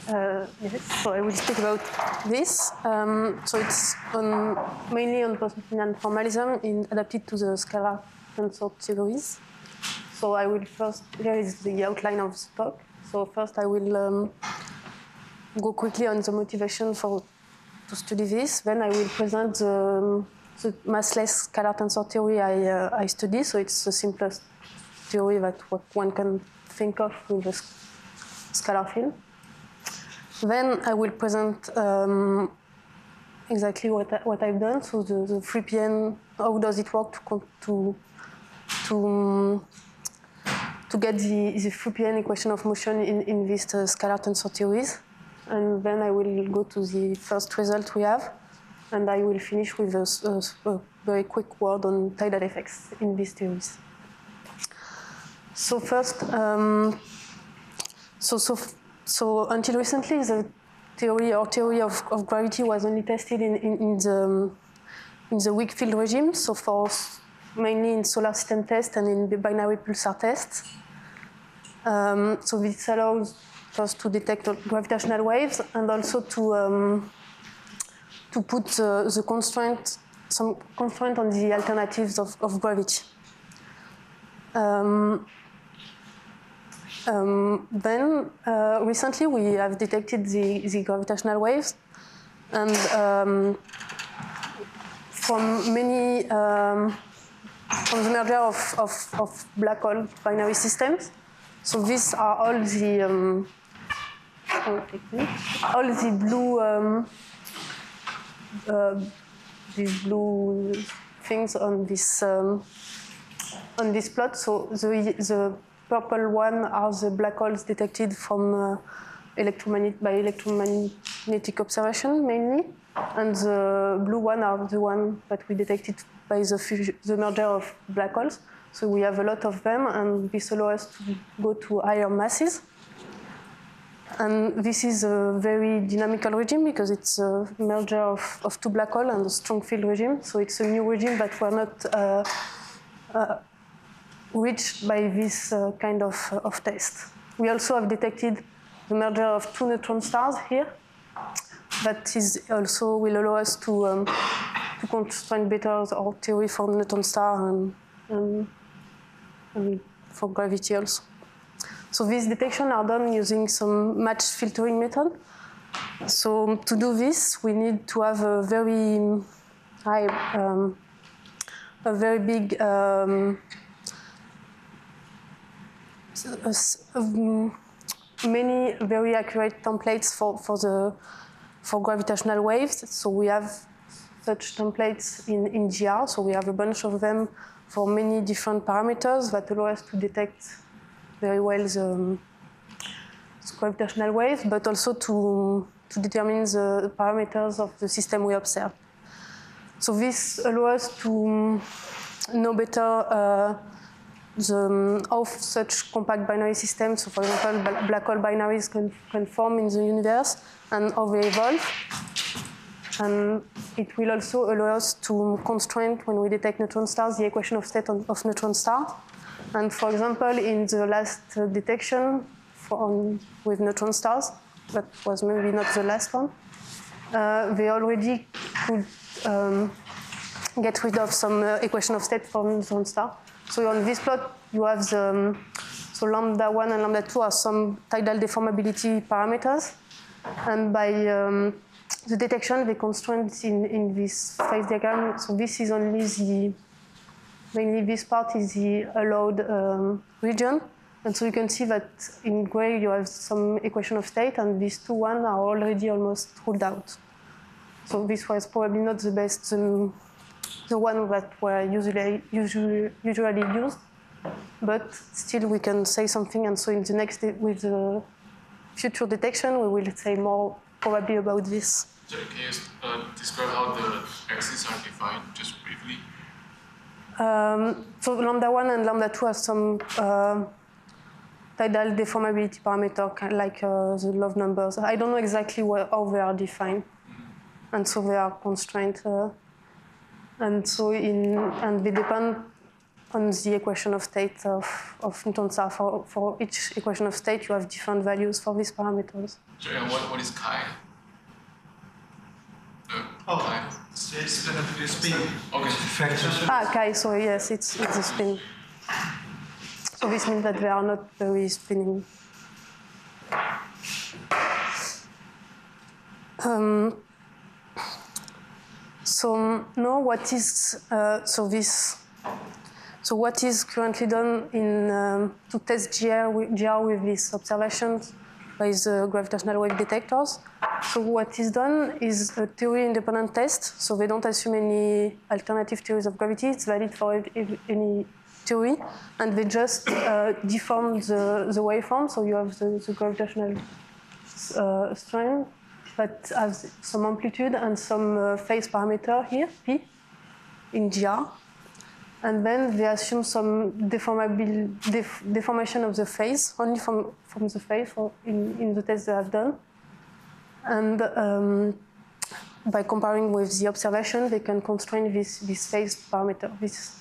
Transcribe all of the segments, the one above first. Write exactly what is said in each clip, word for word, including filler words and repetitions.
Uh, yes, so I will speak about this. Um, so it's on, mainly on post-Newtonian formalism in, adapted to the scalar tensor theories. So I will first, here is the outline of the talk. So first I will um, go quickly on the motivation for to study this. Then I will present the, the massless scalar tensor theory I, uh, I study. So it's the simplest theory that one can think of with a scalar field. Then I will present um, exactly what, I, what I've done. So the, the three P N, how does it work to to to, um, to get the, the three P N equation of motion in, in these uh, scalar tensor theories. And then I will go to the first result we have, and I will finish with a, a, a very quick word on tidal effects in these theories. So first, um, so so. So until recently, the theory or theory of, of gravity was only tested in, in, in the in the weak field regime. So for mainly in solar system tests and in the binary pulsar tests. Um, so this allows first to detect gravitational waves and also to um, to put the, the constraint some constraint on the alternatives of, of gravity. Um, Um, then, uh, recently we have detected the, the gravitational waves, and um, from many, um, from the merger of, of, of black hole binary systems. So these are all the, um, all the blue, um, uh, these blue things on this, um, on this plot. So the, the purple one are the black holes detected from uh, electromagnet by electromagnetic observation mainly, and the blue one are the one that we detected by the, the merger of black holes. So we have a lot of them, and this allows us to go to higher masses. And this is a very dynamical regime because it's a merger of, of two black holes and a strong field regime. So it's a new regime that we're not uh, uh, reached by this uh, kind of, uh, of test. We also have detected the merger of two neutron stars here. That is also will allow us to, um, to constrain better our theory for neutron star and, and, and for gravity also. So these detections are done using some match filtering method. So to do this, we need to have a very high, um, a very big um, Um, many very accurate templates for, for the for gravitational waves. So we have such templates in, in G R. So we have a bunch of them for many different parameters that allow us to detect very well the, the gravitational waves, but also to, to determine the parameters of the system we observe. So this allows us to know better uh, the, how such compact binary systems, so for example, black hole binaries can, can form in the universe and how they evolve. And it will also allow us to constrain, when we detect neutron stars, the equation of state of neutron stars. And for example, in the last detection from, with neutron stars, that was maybe not the last one, uh, they already could um, get rid of some uh, equation of state for neutron star. So on this plot, you have the, um, so lambda one and lambda two are some tidal deformability parameters. And by um, the detection, they constrain in, in this phase diagram. So this is only the, mainly this part is the allowed um, region. And so you can see that in gray, you have some equation of state, and these two ones are already almost ruled out. So this was probably not the best um, the one that were usually, usually, usually used, but still we can say something, and so in the next, with the future detection, we will say more probably about this. So can you uh, describe how the axes are defined, just briefly? Um, so lambda one and lambda two have some uh, tidal deformability parameter, kind of like uh, the love numbers. I don't know exactly where, how they are defined, mm-hmm. and so they are constrained. Uh, And so in and they depend on the equation of state of, of Newton's law. For, for each equation of state, you have different values for these parameters. Sorry, and what, what is chi? The Oh, chi? it's, it's the spin. Okay. Factors. Ah, chi, so yes, it's, it's a spin. So this means that they are not very spinning. Um, so now what is, uh, so this, so what is currently done in, um, to test G R with, G R with these observations by the gravitational wave detectors. So what is done is a theory-independent test. So they don't assume any alternative theories of gravity. It's valid for any theory. And they just uh, deform the, the waveform. So you have the, the gravitational uh, strain that has some amplitude and some uh, phase parameter here, P, in G R. And then they assume some deformable, def, deformation of the phase, only from, from the phase for in, in the test they have done. And um, by comparing with the observation, they can constrain this, this phase parameter. This.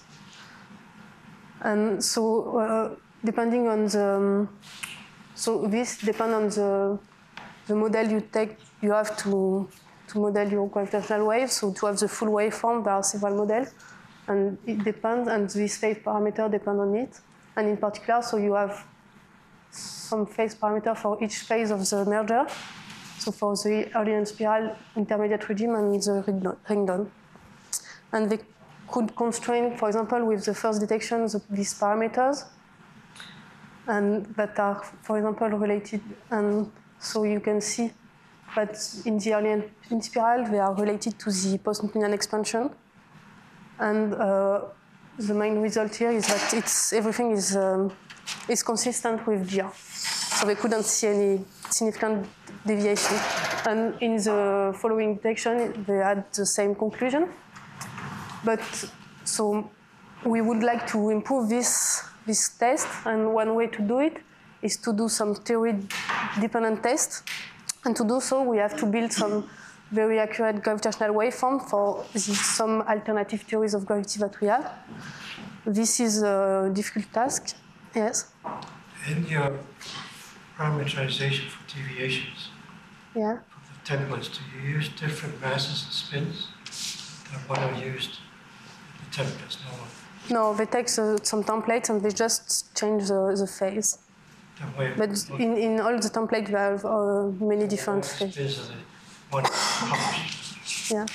And so, uh, depending on the, um, so this depends on the, the model you take, you have to, to model your gravitational wave. So to have the full waveform, there are several models. And it depends, and this phase parameter depends on it. And in particular, so you have some phase parameter for each phase of the merger. So for the Early spiral, intermediate regime, and the ring down. And they could constrain, for example, with the first detection, the, these parameters, and that are, for example, related. And so you can see that in the Early spiral, they are related to the post-Newtonian expansion. And uh, the main result here is that it's, everything is, um, is consistent with G R. So they couldn't see any significant deviation. And in the following detection, they had the same conclusion. But so we would like to improve this, this test. And one way to do it is to do some theory-dependent tests. And to do so, we have to build some very accurate gravitational waveform for the, some alternative theories of gravity that we have. This is a difficult task, yes? In your parameterization for deviations, yeah. for the templates, do you use different masses and spins than what are used in the templates normally? No, they take the, some templates and they just change the, the phase. But in, in all the templates, we have uh, many different phases. One published. Yeah.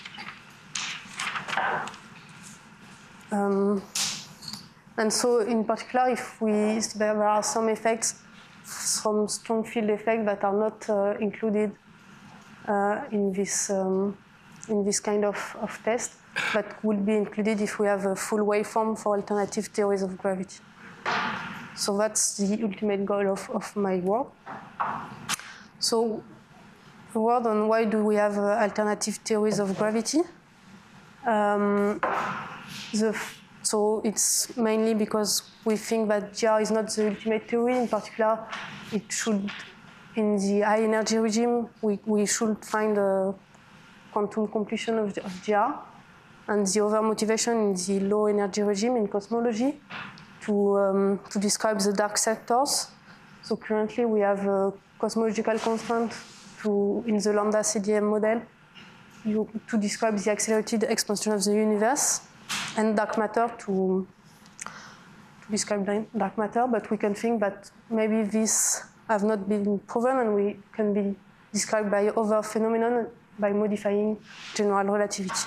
Um, and so, in particular, if we there are some effects, some strong field effects that are not uh, included uh, in this um, in this kind of, of test, that would be included if we have a full waveform for alternative theories of gravity. So that's the ultimate goal of, of my work. So. A word on why do we have uh, alternative theories of gravity. Um, the, so it's mainly because we think that G R is not the ultimate theory. In particular, it should, in the high energy regime, we, we should find a quantum completion of, of G R. And the other motivation in the low energy regime in cosmology to, um, to describe the dark sectors. So currently we have a cosmological constant to, in the lambda C D M model you, to describe the accelerated expansion of the universe, and dark matter to, to describe dark matter, but we can think that maybe these have not been proven and we can be described by other phenomena by modifying general relativity.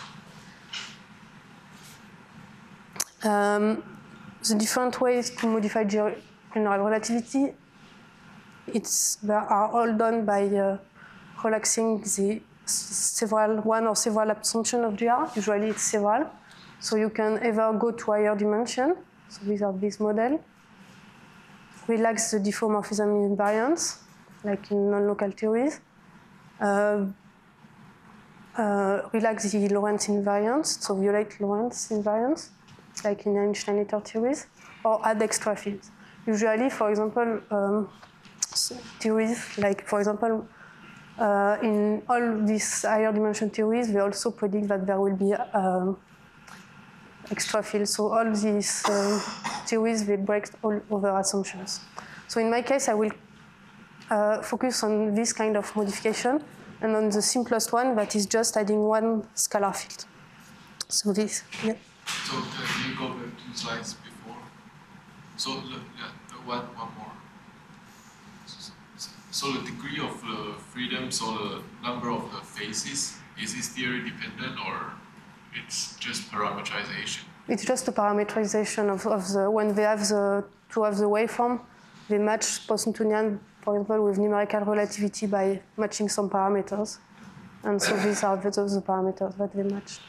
Um, the different ways to modify general relativity, it's, they are all done by uh, relaxing the several, one or several assumptions of G R. Usually it's several. So you can either go to higher dimension, so these are this model, relax the diffeomorphism invariance, like in non-local theories, uh, uh, relax the Lorentz invariance, so violate Lorentz invariance, like in Einstein-Noether theories, or add extra fields. Usually, for example, um, theories like, for example, uh, in all these higher dimension theories, they also predict that there will be um, extra field. So all these uh, theories, they break all other assumptions. So in my case, I will uh, focus on this kind of modification and on the simplest one that is just adding one scalar field. So this, yeah. So can you go back two slides before? So the, yeah, the one, one more. So, so the degree of the freedom, so the number of the phases, is this theory dependent or it's just parameterization? It's just a parameterization of, of the, when they have the, to have the waveform, they match post-Newtonian, for example, with numerical relativity by matching some parameters. And so these are the, the parameters that they match.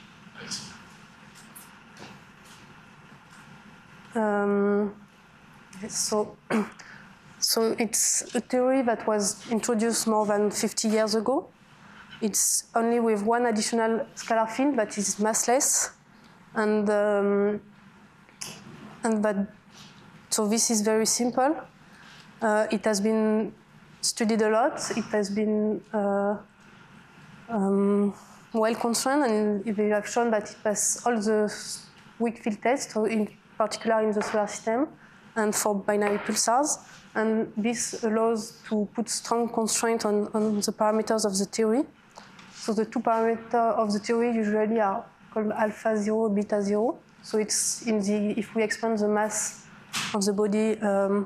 Um, so, so it's a theory that was introduced more than fifty years ago. It's only with one additional scalar field that is massless, and um, and that. So this is very simple. Uh, it has been studied a lot. It has been uh, um, well constrained, and they have shown that it passes all the weak field tests, so in particular in the solar system, and for binary pulsars. And this allows to put strong constraint on, on the parameters of the theory. So the two parameters of the theory usually are called alpha zero, beta zero. So it's in the, if we expand the mass of the body um,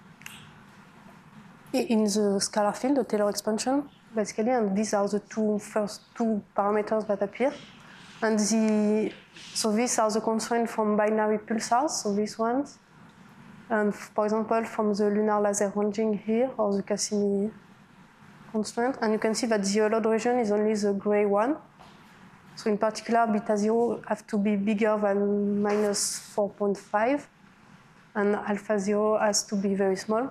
in the scalar field, the Taylor expansion, basically, and these are the two first two parameters that appear. And the, so these are the constraints from binary pulsars, so these ones. And for example, from the lunar laser ranging here, or the Cassini constraint. And you can see that the allowed region is only the gray one. So in particular, beta zero have to be bigger than minus four point five. And alpha zero has to be very small.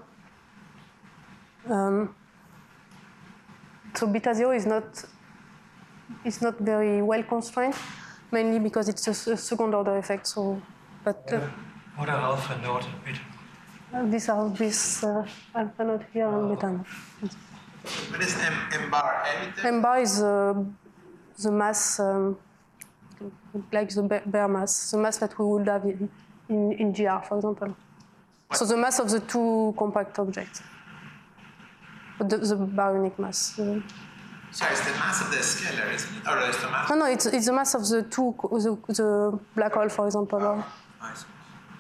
Um, so beta zero is not, it's not very well constrained, mainly because it's a, a second order effect. So, but uh, what are alpha naught and beta? Uh, these are this uh, alpha naught here and beta naught. What is M, M bar? M bar is uh, the mass, um, like the bare mass, the mass that we would have in, in, in G R, for example. What? So the mass of the two compact objects, the, the baryonic mass. Uh, So it's the mass of the scalar, isn't it? Or is the mass? No, no, it's, it's the mass of the two, the, the black hole, for example. Oh, I see.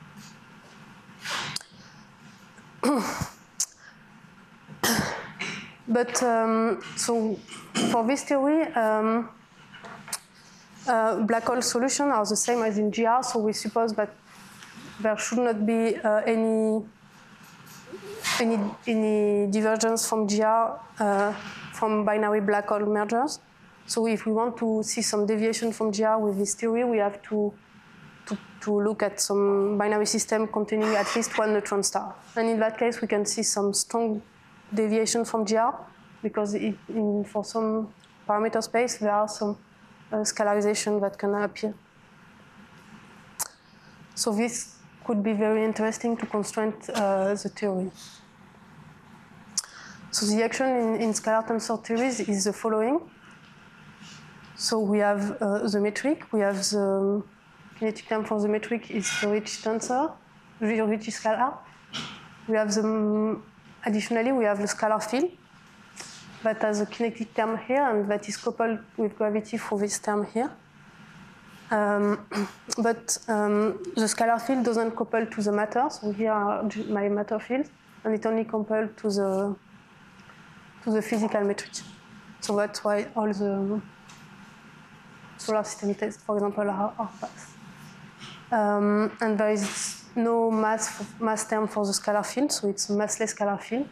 But um, so for this theory, um, uh, black hole solutions are the same as in G R. So we suppose that there should not be uh, any any any divergence from G R uh, from binary black hole mergers. So if we want to see some deviation from G R with this theory, we have to to, to look at some binary system containing at least one neutron star. And in that case, we can see some strong deviation from G R, because it, in, for some parameter space, there are some uh, scalarization that can appear. So this could be very interesting to constrain uh, the theory. So the action in, in scalar tensor theories is the following. So we have uh, the metric, we have the kinetic term for the metric is the Ricci tensor, the Ricci scalar. We have the Additionally, we have the scalar field that has a kinetic term here and that is coupled with gravity for this term here. Um, but um, the scalar field doesn't couple to the matter, so here are my matter fields, and it only coupled to the to the physical metric. So that's why all the solar system tests, for example, are, are passed. Um, and there is no mass, mass term for the scalar field, so it's a massless scalar field.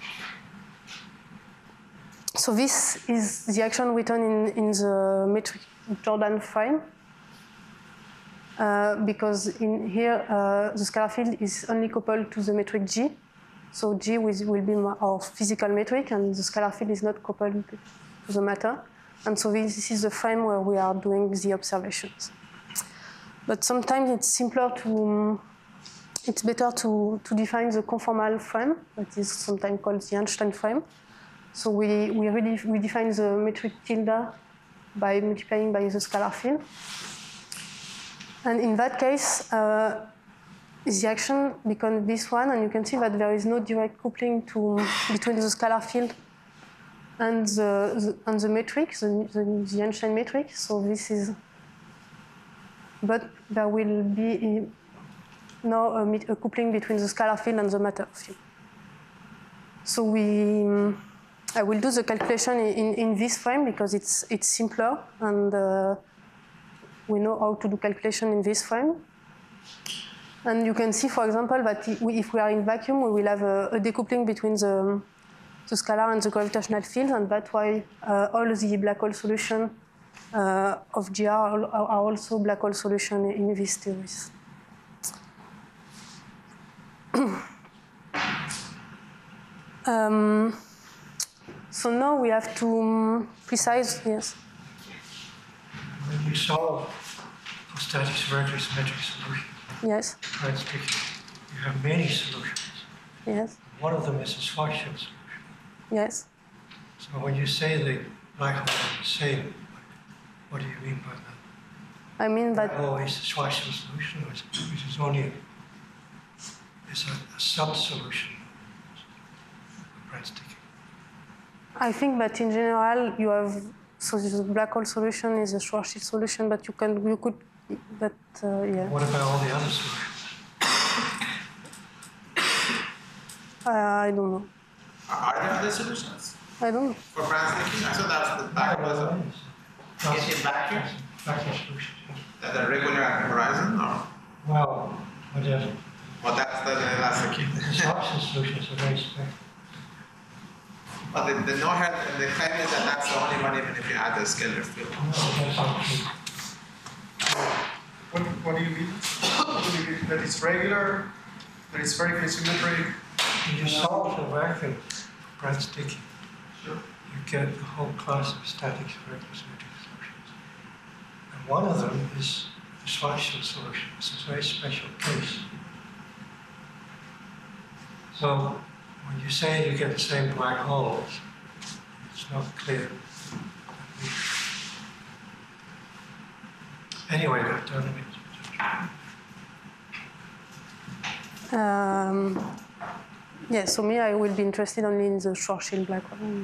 So this is the action written in, in the metric Jordan frame, uh, because in here uh, the scalar field is only coupled to the metric G. So G will, will be our physical metric, and the scalar field is not coupled to the matter. And so this is the frame where we are doing the observations. But sometimes it's simpler to, it's better to, to define the conformal frame, that is sometimes called the Einstein frame. So we, we, really, we define the metric tilde by multiplying by the scalar field. And in that case, uh, the action becomes this one, and you can see that there is no direct coupling to, between the scalar field and the, the, and the metric, the, the, the Einstein metric. So this is, but there will be now a, a coupling between the scalar field and the matter field. So we, I will do the calculation in, in this frame because it's, it's simpler, and uh, we know how to do calculation in this frame. And you can see, for example, that if we are in vacuum, we will have a, a decoupling between the, the scalar and the gravitational field, and that's why uh, all the black hole solutions uh, of G R are, are also black hole solutions in these theories. um, so now we have to um, precise, yes. When you solve for static spherical symmetric solution, yes, right speaking, you have many solutions. Yes. One of them is a Schwarzschild solution. Yes. So when you say the black hole is the same, what do you mean by that? I mean that. Oh, it's a Schwarzschild solution, which is only a, it's a, a sub-solution of Brand-Sticking. I think that in general you have, so the black hole solution is a Schwarzschild solution, but you can, you could, but uh, yeah. What about all the other solutions? Uh, I don't know. Are there other solutions I don't know. for Brand-Sticking? I thought that was the back was a, That's in vacuum? vacuum solution. that the regular at the horizon, or Well, whatever. well, that's the elastic. The Schwarzschild solutions are very special. But the, the no head, the claim is that that's the only one, even if you add the scalar field. That's not true. What, what do you mean? What do you mean? That it's regular, that it's very symmetric? When you solve the vacuum Brand-Sticking, Sure. you get a whole class of static spherical symmetric solutions. And one of them is the Schwarzschild solution. It's a very special case. So when you say you get the same black holes, it's not clear. Anyway, I don't know. Um, yeah, so me, I will be interested only in the Schwarzschild black hole.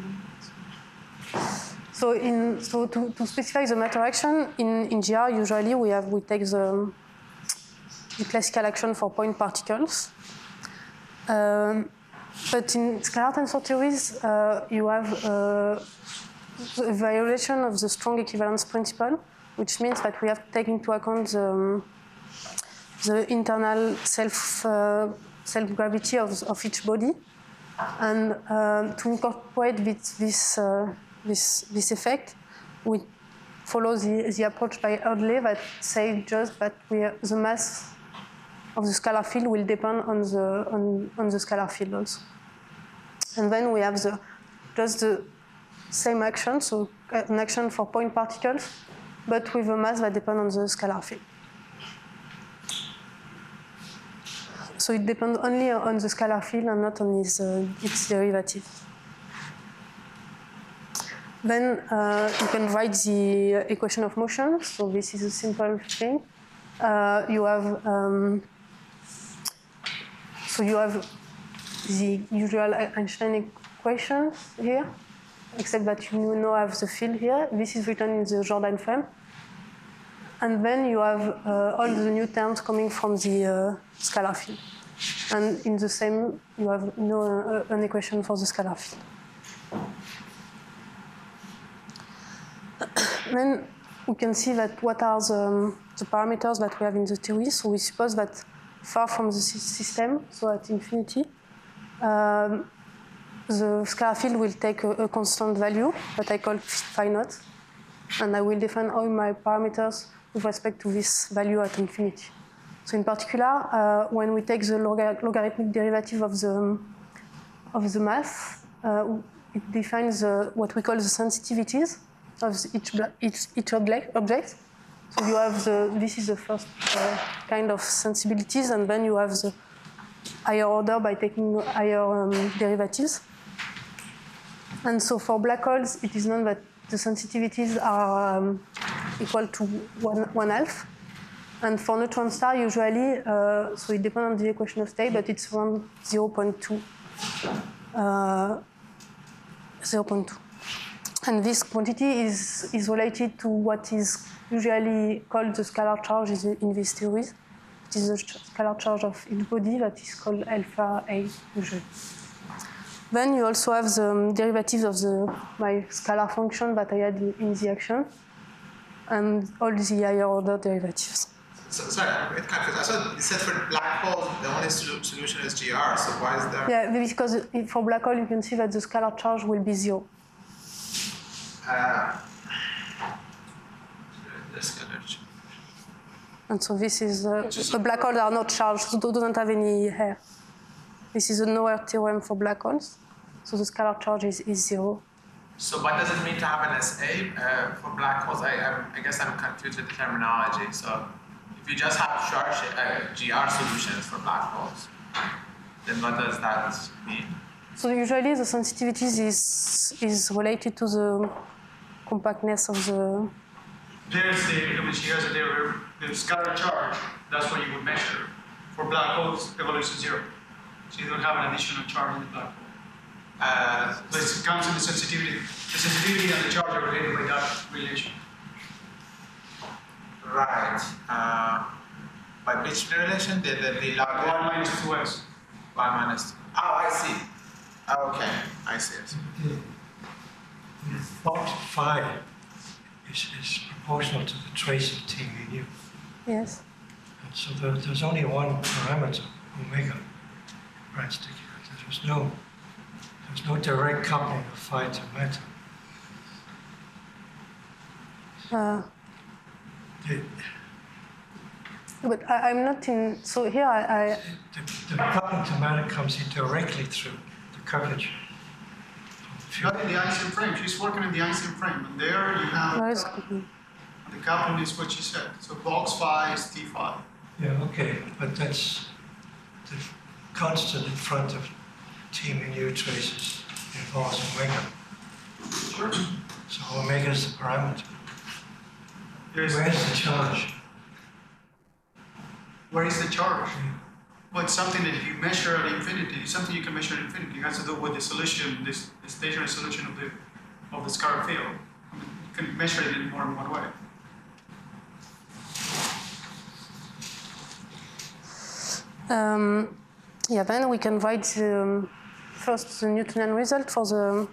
So, in, so to, to specify the matter action, in, in G R, usually we have we take the, the classical action for point particles. Um, but in scalar tensor theories, uh, you have uh, a violation of the strong equivalence principle, which means that we have to take into account the, um, the internal self uh, self gravity of, of each body, and uh, to incorporate this this, uh, this this effect, we follow the, the approach by Eardley that says just that we are, the mass of the scalar field will depend on the on, on the scalar field also, and then we have the just the same action, so an action for point particles, but with a mass that depends on the scalar field. So it depends only on the scalar field and not on its, uh, its derivative. Then uh, you can write the equation of motion. So this is a simple thing. Uh, you have um, so you have the usual Einstein equations here, except that you now have the field here. This is written in the Jordan frame. And then you have uh, all the new terms coming from the uh, scalar field. And in the same, you have you know, uh, an equation for the scalar field. Then we can see that what are the, um, the parameters that we have in the theory. So we suppose that far from the system, so at infinity, um, the scalar field will take a, a constant value that I call phi naught, and I will define all my parameters with respect to this value at infinity. So in particular, uh, when we take the log logarithmic derivative of the of the mass, uh, it defines uh, what we call the sensitivities of each each, each object. object. So you have the this is the first uh, kind of sensibilities, and then you have the higher order by taking higher um, derivatives. And so for black holes, it is known that the sensitivities are um, equal to one, one half. And for neutron star, usually, uh, so it depends on the equation of state, but it's around zero point two. Uh, zero point two. And this quantity is, is related to what is usually called the scalar charge in these theories. It is the scalar charge of each body that is called alpha A usually. Then you also have the derivatives of the my scalar function that I had in the action, and all the higher order derivatives. So, sorry, I'm a bit confused. I thought you said for black holes the only solution is G R. So why is there? Yeah, because for black hole you can see that the scalar charge will be zero. Uh, the scalar charge. And so this is uh, the black holes are not charged, so they don't have any hair. This is a Noether theorem for black holes, so the scalar charge is, is zero. So what does it mean to have an S A uh, for black holes? I, I, I guess I'm confused with the terminology. So if you just have charge uh, G R solutions for black holes, then what does that mean? So usually the sensitivity is is related to the compactness of the. There's the, which here's the, the scalar charge. That's what you would measure. For black holes, the value is zero. So you don't have an additional charge in the black hole. Uh, So it comes in the sensitivity. The sensitivity and the charge are related by that relation. right. Uh, by which relation? The, the, the log one minus two x. one minus two. Oh, I see. Okay, I see it. The, the thought phi is, is proportional to the trace of T mu. Yes. And so there, there's only one parameter, omega, right? There's no, there's no direct coupling of phi to matter. Uh, The, but I, I'm not in. So here I. I the, the coupling to matter comes in directly through the curvature. Not in the Einstein frame. She's working in the Einstein frame. And there you have where is, the coupling is what she said. So box phi is T phi. Yeah, okay, but that's the constant in front of T mu traces involves omega. Sure. So omega is the parameter. There's, Where's the charge? where is the charge? Well, it's something that you measure at infinity. It's something you can measure at infinity. It has to do with the solution, this the stationary solution of the of the scalar field. I mean, you can measure it in more than one way. um, yeah, then we can write the, um, first the Newtonian result for the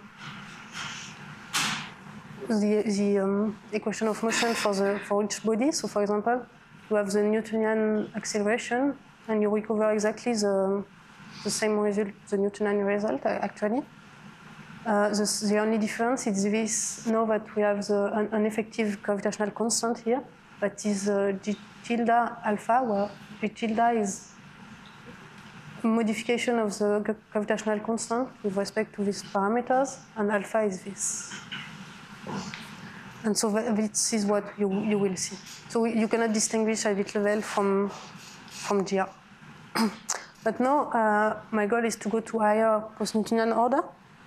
the, the um, equation of motion for the for each body. So, for example, you have the Newtonian acceleration, and you recover exactly the the same result, the Newtonian result actually. Uh, the, the only difference is this. Now that we have the, an, an effective gravitational constant here, that is uh, G tilde alpha, where G tilde is a modification of the gravitational constant with respect to these parameters, and alpha is this. And so this is what you, you will see. So you cannot distinguish at this level from, from G R. But now uh, my goal is to go to higher post-Newtonian order.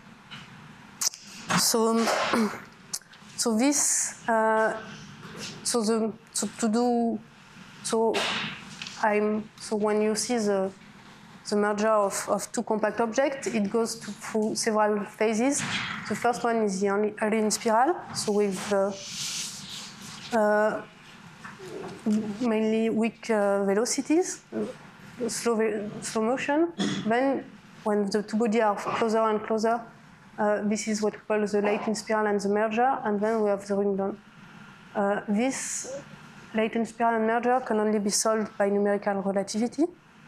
So, um, so this, uh, so the so to do, so I'm so when you see the the merger of, of two compact objects, it goes to, through several phases. The first one is the Arlene spiral, so with uh, uh, mainly weak uh, velocities, slow, slow motion. Then, when the two bodies are closer and closer, uh, this is what we call the latent spiral and the merger, and then we have the ring down. Uh, this latent spiral and merger can only be solved by numerical relativity.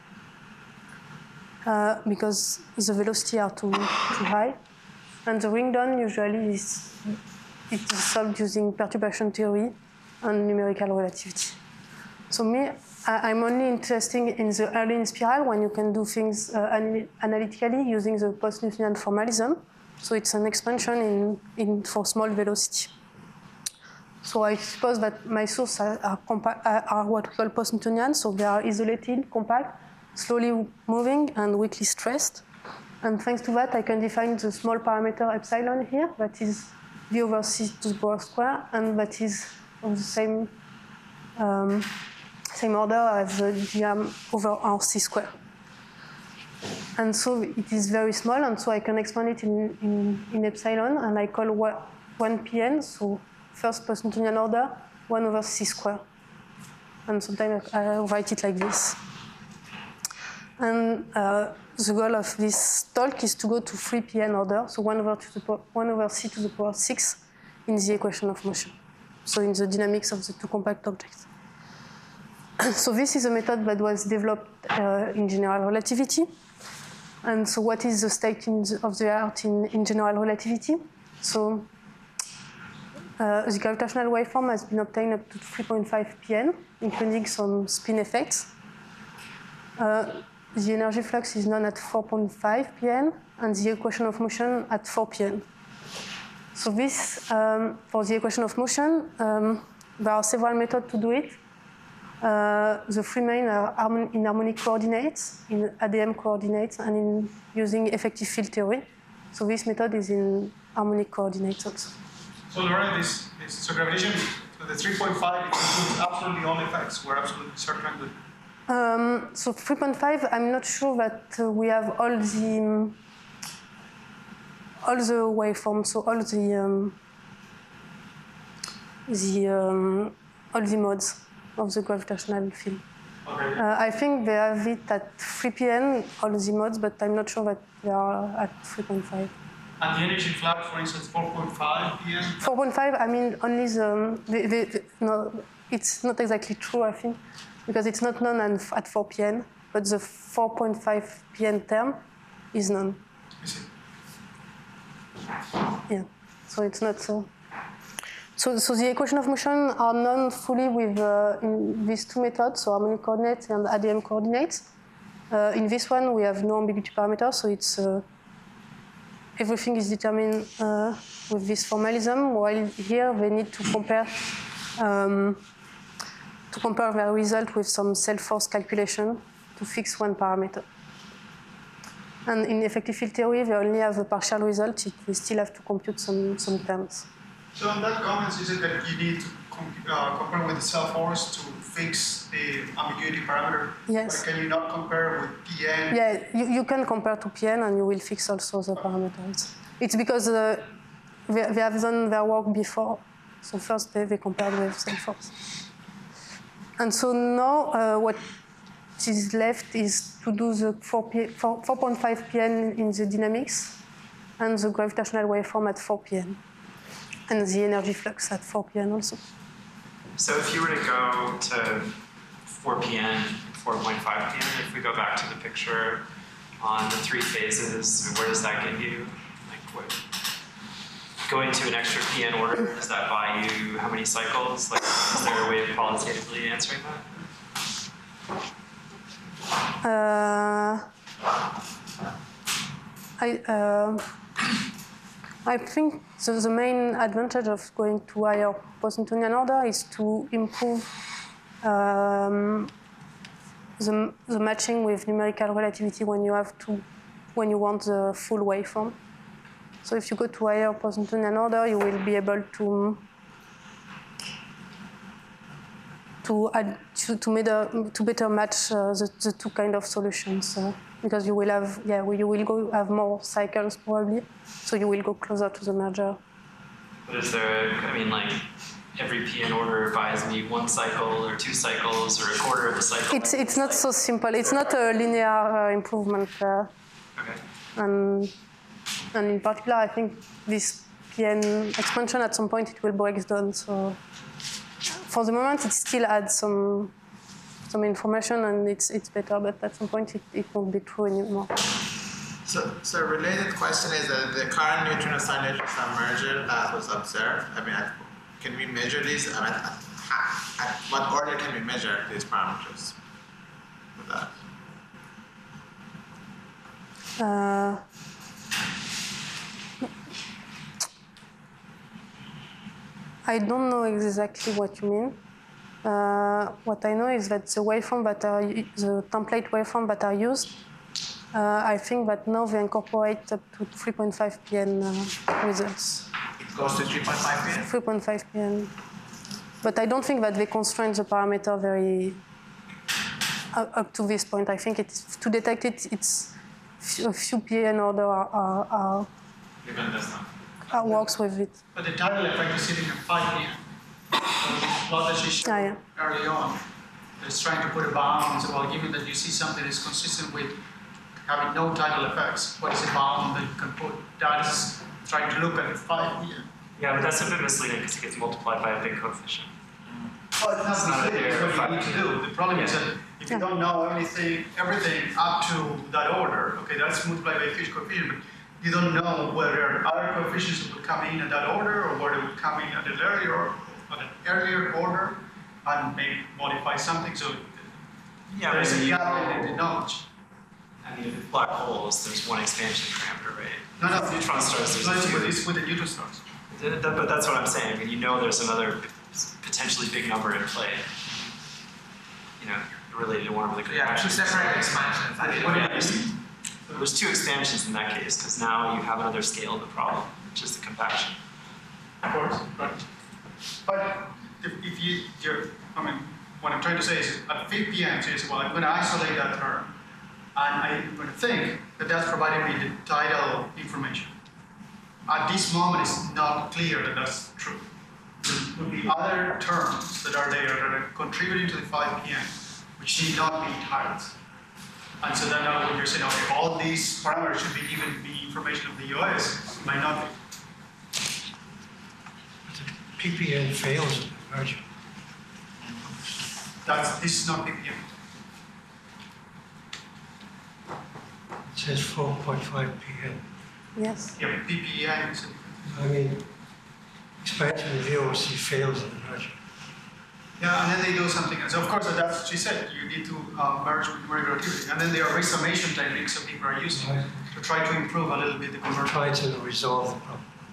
Uh, because the velocity are too, too high. And the ring down usually is, it is solved using perturbation theory and numerical relativity. So me, I, I'm only interested in the Arlene spiral when you can do things uh, anal analytically using the post-Newtonian formalism. So it's an expansion in, in for small velocity. So I suppose that my sources are, are, are what we call post-Newtonian, so they are isolated, compact, slowly moving and weakly stressed. And thanks to that, I can define the small parameter epsilon here, that is v over c to the power square, and that is of the same um, same order as the G M over R C squared. And so it is very small, and so I can expand it in, in, in epsilon, and I call one P N, so first Poisson-Newtonian order, one over C squared. And sometimes I write it like this. And uh, the goal of this talk is to go to three P N order, so one over, to the power, one over C to the power six in the equation of motion, so in the dynamics of the two compact objects. So this is a method that was developed uh, in general relativity. And so what is the state in the, of the art in, in general relativity? So uh, the gravitational waveform has been obtained up to three point five P N, including some spin effects. Uh, the energy flux is known at four point five P N, and the equation of motion at four P N. So this, um, for the equation of motion, um, there are several methods to do it. Uh, the three main are harmon in harmonic coordinates, in A D M coordinates, and in using effective field theory. So this method is in harmonic coordinates also. So Laurent, this, this so gravitation, so the three point five includes absolutely all effects. We're absolutely certain that. Um, so three point five, I'm not sure that uh, we have all the um, all the waveforms, so all the um, the um, all the modes of the gravitational field. Okay. Uh, I think they have it at three P N, all the modes, but I'm not sure that they are at three point five. And the energy flux, for instance, four point five P N? four point five, I mean, only the, the, the, the, no, it's not exactly true, I think, because it's not known at four P N, but the four point five P N term is known. I see. Yeah, so it's not so. So, so the equation of motion are known fully with uh, in these two methods, so harmonic coordinates and A D M coordinates. Uh, in this one, we have no ambiguity parameter, so it's uh, everything is determined uh, with this formalism. While here, they need to compare um, to compare their result with some self-force calculation to fix one parameter. And in effective field theory, they only have a partial result. It, we still have to compute some some terms. So in that comments, is it that you need to comp uh, compare with the self-force to fix the ambiguity parameter? Yes. Or can you not compare with P N? Yeah, you, you can compare to P N and you will fix also the parameters. It's because uh, they, they have done their work before. So first they, they compared with self-force. And so now uh, what is left is to do the four point five P N in the dynamics and the gravitational waveform at four P N. And the energy flux at four P N also. So if you were to go to four P N, four point five P N, if we go back to the picture on the three phases, where does that get you? Like what? Going to an extra P N order, does that buy you how many cycles? Like, is there a way of qualitatively answering that? Uh, I. Uh, I think so the main advantage of going to higher Poisson-Newtonian order is to improve um, the, the matching with numerical relativity when you have to, when you want the full waveform. So if you go to higher Poisson-Newtonian order, you will be able to to add to to, better, to better match uh, the, the two kind of solutions. Uh, Because you will have, yeah, you will go have more cycles probably, so you will go closer to the merger. But is there, I mean, like, every P N order buys me one cycle or two cycles or a quarter of a cycle? It's it's not so simple. It's not a linear uh, improvement. Uh, okay. And and in particular, I think this P N expansion at some point it will break down. So for the moment, it still adds some. some information and it's it's better, but at some point it, it won't be true anymore. So, so a related question is that the current neutrino signature merger that was observed, I mean, can we measure these? I mean, at, at what order can we measure these parameters with that? Uh, I don't know exactly what you mean. Uh, what I know is that the waveform that are the template waveform that are used, uh, I think that now they incorporate up to three point five P N uh, results. It goes to three point five P N? three point five P N. But I don't think that they constrain the parameter very, uh, up to this point. I think it's to detect it. It's a few P N order are, are, are, Even does not. are works with it. But the tidal effect is sitting at five P M. So the plot that she showed Ah, yeah. early on is trying to put a bound and say, well, given that you see something that's consistent with having no tidal effects, what is a bound that you can put? That is trying to look at five P M. Yeah, but that's a bit misleading because it gets multiplied by a big coefficient. Well, it's not It's not misleading, there. it's what you need to do. The problem is Yeah. that if you don't know anything, everything up to that order, okay, that's multiplied by a huge coefficient, but you don't know whether other coefficients will come in at that order or whether they will come in at an earlier, at an earlier order and maybe modify something. So Yeah, there's but a you gap know- in the knowledge. I mean, with black holes, there's one expansion parameter, right? No, no, With neutron stars, there's no, a it's few. with, it's with the neutron stars. Th- th- But that's what I'm saying. I mean, you know there's another p- potentially big number in play. You know, related to one of the Yeah, two contractions. separate expansions. I mean, What do Yeah, you there's, mean? there's two expansions in that case, because now you have another scale of the problem, which is the compaction. Of course, but, but if, if you, you're, I mean, what I'm trying to say is at five P M, so you say, well, I'm going to isolate that term, and I'm going to think that that's providing me the tidal information. At this moment, it's not clear that that's true. There will be other terms that are there that are contributing to the five P M, which need not be tidals. And so then now when you're saying, okay, all these parameters should be even be information of the U S, it might not be. But the P P N fails in the merger. That's, this is not P P M. It says four point five P N. Yes. Yeah, but P P M is a I mean, expansion of the O C fails in the merger. Yeah, and then they do something else. Of course, that's what she said. You need to uh, merge with numerical activity. And then there are resummation techniques that people are using Right. to try to improve a little bit the We're conversion. trying to resolve the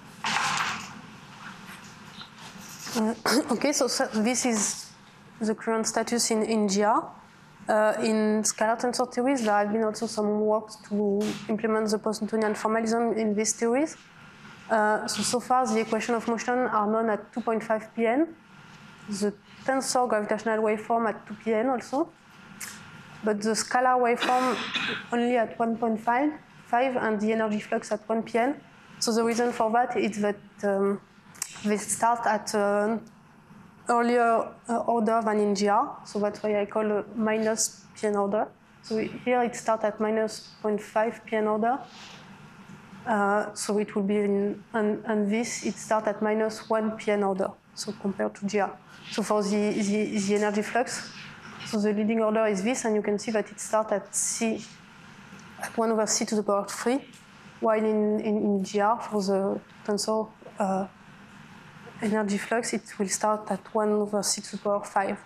problem. Uh, okay, so, so this is the current status in, in G R. Uh, in scalar tensor theories, there have been also some work to implement the post-Newtonian formalism in these theories. Uh, so, so far, the equation of motion are known at two point five P N. The tensor gravitational waveform at two P N also. But the scalar waveform only at one point five, and the energy flux at one P N. So the reason for that is that um, they start at an earlier uh, order than in G R. So that's why I call a minus P N order. So here it starts at minus zero point five P N order. Uh, so it will be in, and, and this, it starts at minus one P N order, so compared to G R. So for the, the, the energy flux, so the leading order is this, and you can see that it starts at C, at one over C to the power three, while in, in, in G R, for the tensor uh, energy flux, it will start at one over C to the power five.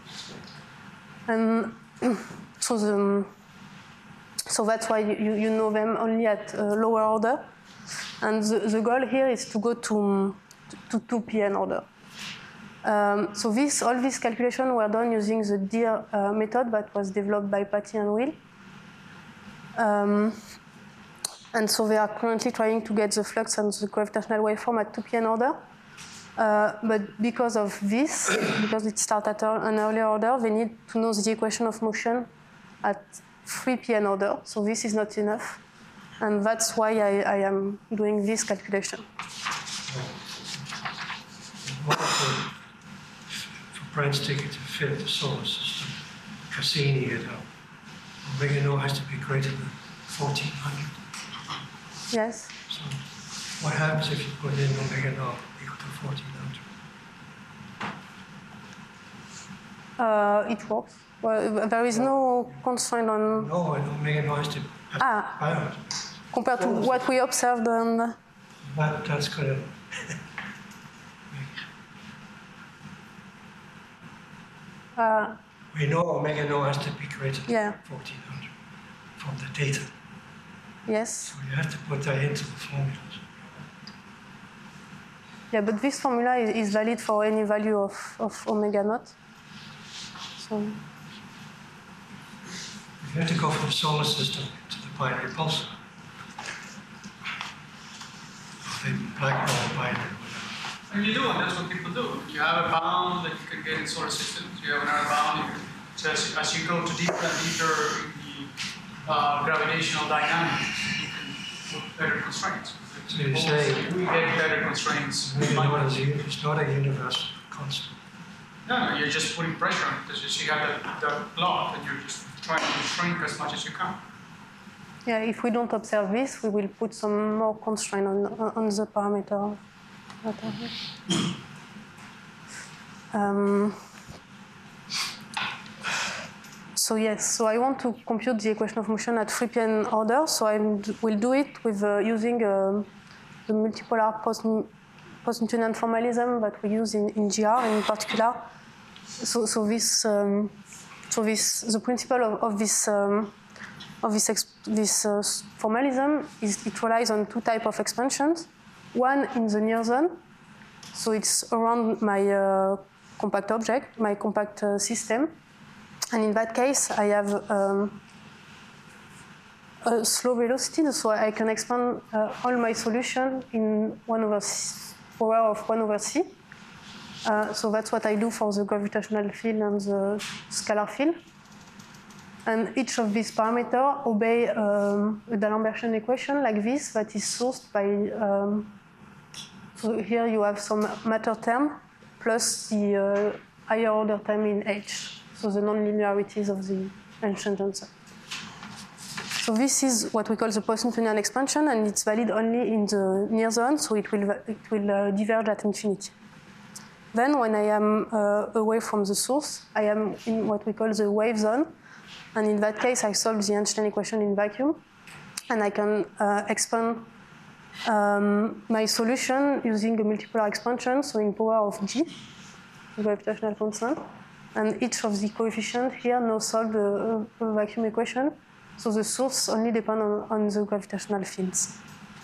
And so the, So that's why you, you know them only at a lower order. And the, the goal here is to go to, to two P N order. Um, so this, all these calculations were done using the D I R uh, method that was developed by Patty and Will. Um, and so they are currently trying to get the flux and the gravitational waveform at two P N order. Uh, but because of this, because it starts at an earlier order, they need to know the equation of motion at three P N order, so this is not enough. And that's why I, I am doing this calculation. One of the, for breadstick to fit the solar system, Cassini et al. Omega naught has to be greater than fourteen hundred. Yes? So what happens if you put in omega naught equal to fourteen hundred? Uh, it works. Well, there is no constraint on, No, and omega naught has to, has Ah. to be bound. compared to what we observed. And, That, that's going to uh, we know omega naught has to be greater than Yeah. fourteen hundred from the data. yes. So you have to put that into the formulas. Yeah, but this formula is, is valid for any value of, of omega naught. So, You have to go from the solar system to the binary pulsar. The black ball binary, whatever. And you do, and that's what people do. You have a bound that you can get in solar systems. You have another bound you can So as, as you go to deeper and deeper in the uh, gravitational dynamics, you can put better constraints. So you say we get better constraints. maybe not as a, it's not a universal constant. No, no, you're just putting pressure on it because you have that, that block and you're just trying to shrink as much as you can. Yeah, if we don't observe this, we will put some more constraint on, on the parameter. Um, so yes, so I want to compute the equation of motion at three P N order. So I will do it with uh, using uh, the multipolar post post-Newtonian formalism that we use in, in G R in particular. So, so this, um, so this, the principle of, of this. Um, Of this, this uh, formalism is it relies on two types of expansions. One in the near zone, so it's around my uh, compact object, my compact uh, system, and in that case I have um, a slow velocity, so I can expand uh, all my solution in one over c, power of one over c. Uh, so that's what I do for the gravitational field and the scalar field. And each of these parameters obey um, a D'Alembertian equation like this that is sourced by, um, so here you have some matter term plus the uh, higher order term in H, so the non-linearities of the ancient answer. So this is what we call the post-Newtonian expansion, and it's valid only in the near zone, so it will, it will uh, diverge at infinity. Then when I am uh, away from the source, I am in what we call the wave zone. And in that case, I solve the Einstein equation in vacuum, and I can uh, expand um, my solution using a multipolar expansion, so in power of g, the gravitational constant. And each of the coefficients here now solve the uh, vacuum equation, so the source only depends on, on the gravitational fields.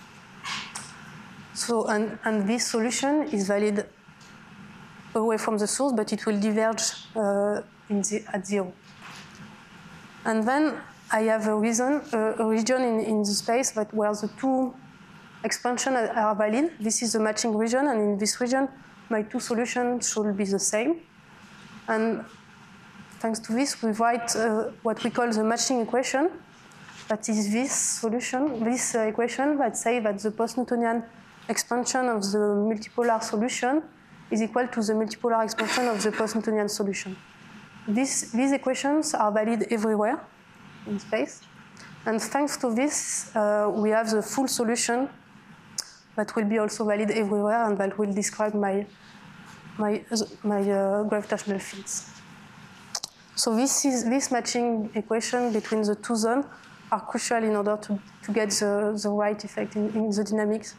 So, and, and this solution is valid away from the source, but it will diverge uh, in the, at zero. And then I have a, reason, uh, a region in, in the space that where the two expansions are valid. This is the matching region, and in this region, my two solutions should be the same. And thanks to this, we write uh, what we call the matching equation. That is this solution, this uh, equation that says that the post-Newtonian expansion of the multipolar solution is equal to the multipolar expansion of the post-Newtonian solution. This, these equations are valid everywhere in space. And thanks to this, uh, we have the full solution that will be also valid everywhere and that will describe my, my, my uh, gravitational fields. So this, is, this matching equation between the two zones are crucial in order to, to get the, the right effect in, in the dynamics.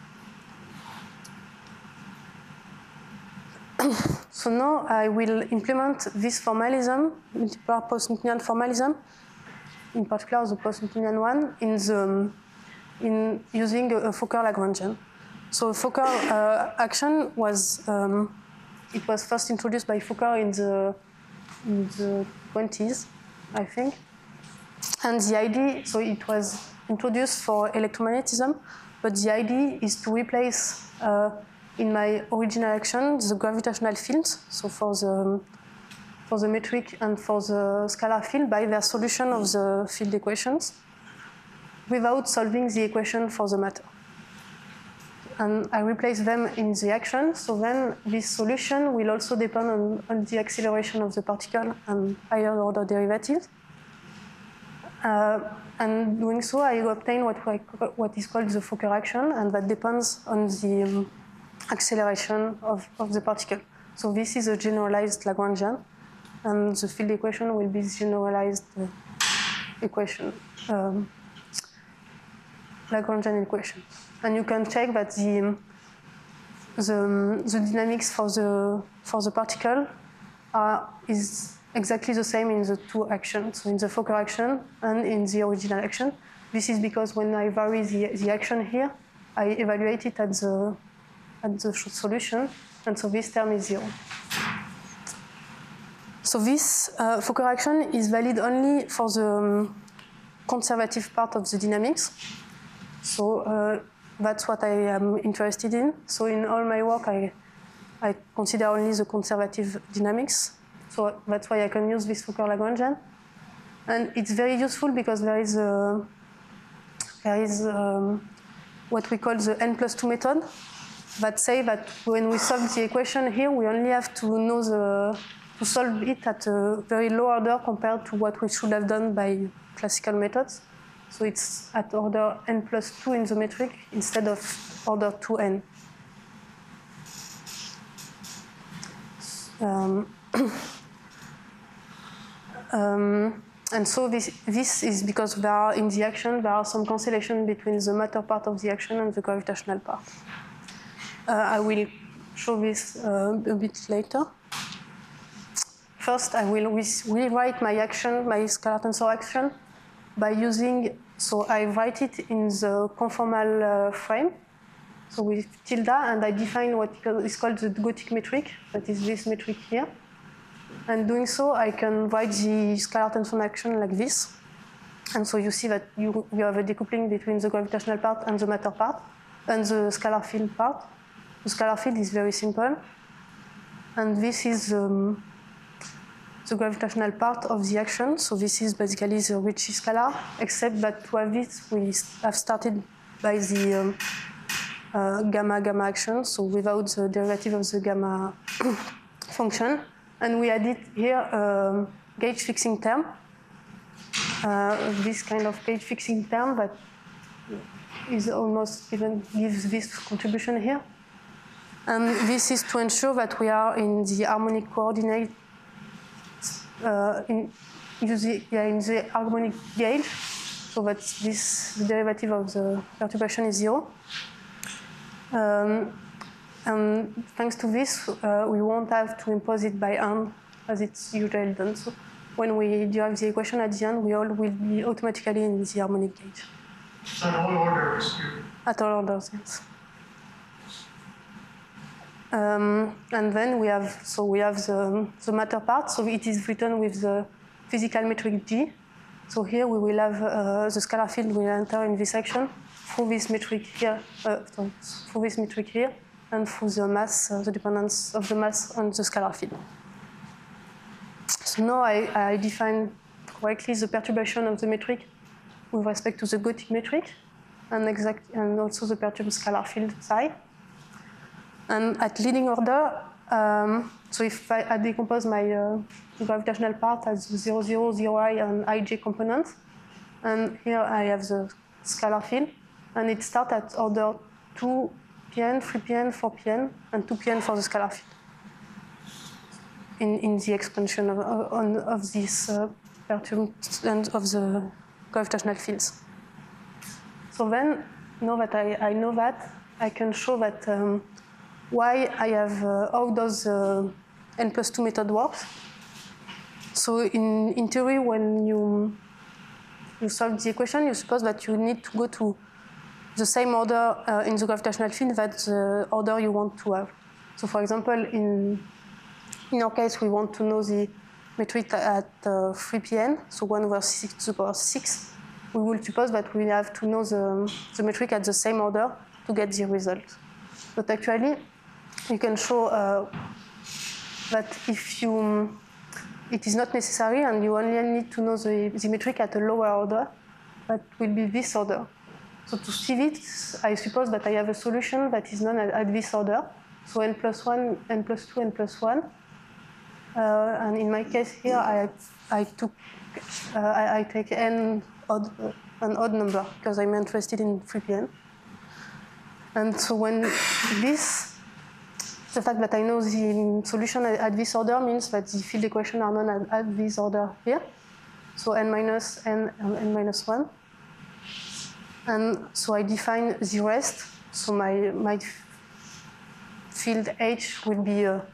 So now I will implement this formalism, multipolar post-Newtonian formalism, in particular the post-Newtonian one, in, the, in using a, a Fokker-Lagrangian. So Fokker uh, action was, um, it was first introduced by Fokker in the, in the twenties, I think. And the idea, so it was introduced for electromagnetism, but the idea is to replace uh, in my original action the gravitational fields, so for the, for the metric and for the scalar field by their solution of the field equations without solving the equation for the matter. And I replace them in the action, so then this solution will also depend on, on the acceleration of the particle and higher order derivatives. Uh, and doing so, I obtain what, I, what is called the Fokker action, and that depends on the um, acceleration of, of the particle. So this is a generalized Lagrangian, and the field equation will be generalized uh, equation, um, Lagrangian equation. And you can check that the, the, the dynamics for the, for the particle are, is exactly the same in the two actions, so in the Fokker action and in the original action. This is because when I vary the, the action here, I evaluate it at the, at the solution, and so this term is zero. So this uh, Fokker action is valid only for the um, conservative part of the dynamics. So uh, that's what I am interested in. So in all my work, I, I consider only the conservative dynamics. So that's why I can use this Fokker-Lagrangian. And it's very useful because there is, a, there is um, what we call the n plus two method that say that when we solve the equation here, we only have to know the, to solve it at a very low order compared to what we should have done by classical methods. So it's at order n plus two in the metric instead of order two n. Um, um, and so this, this is because there are, in the action, there are some cancellation between the matter part of the action and the gravitational part. Uh, I will show this uh, a bit later. First, I will rewrite my action, my scalar tensor action, by using, so I write it in the conformal uh, frame, so with tilde, and I define what is called the Gothic metric, that is this metric here. And doing so, I can write the scalar tensor action like this. And so you see that you, you have a decoupling between the gravitational part and the matter part, and the scalar field part. The scalar field is very simple. And this is um, the gravitational part of the action. So this is basically the Ricci scalar, except that to have this, we have started by the um, uh, gamma gamma action, so without the derivative of the gamma function. And we added here a gauge fixing term, uh, this kind of gauge fixing term that is almost even gives this contribution here. And this is to ensure that we are in the harmonic coordinate, uh, in, using, yeah, in the harmonic gauge, so that this the derivative of the perturbation is zero. Um, and thanks to this, uh, we won't have to impose it by hand as it's usually done. So when we derive the equation at the end, we all will be automatically in the harmonic gauge. So at all orders, you... At all orders, yes. Um, and then we have, so we have the, the matter part. So it is written with the physical metric G. So here we will have uh, the scalar field will enter in this action through this metric here, uh, sorry, through this metric here, and through the mass, uh, the dependence of the mass on the scalar field. So now I, I define correctly the perturbation of the metric with respect to the Gothic metric, and exact, and also the perturbed scalar field psi. And at leading order, um, so if I, I decompose my uh, gravitational part as zero, zero, zero i, and ij components, and here I have the scalar field, and it starts at order two p n, three p n, four p n, and two p n for the scalar field in, in the expansion of, of, of this uh, perturbation of the gravitational fields. So then, now that I, I know that, I can show that um, why I have, uh, how does uh, n plus two method works. So in, in theory, when you, you solve the equation, you suppose that you need to go to the same order uh, in the gravitational field that the order you want to have. So for example, in, in our case, we want to know the metric at uh, three p n, so one over six to the power six. We will suppose that we have to know the, the metric at the same order to get the result. But actually, you can show uh, that if you, it is not necessary and you only need to know the, the metric at a lower order, that will be this order. So to see it, I suppose that I have a solution that is known at, at this order. So n plus one, n plus two, n plus one. Uh, and in my case here, I, I took, uh, I, I take n odd, uh, an odd number because I'm interested in three p n. And so when this, the fact that I know the solution at, at this order means that the field equations are known at, at this order here. So n minus n and n minus one. And so I define the rest. So my, my field H will be uh,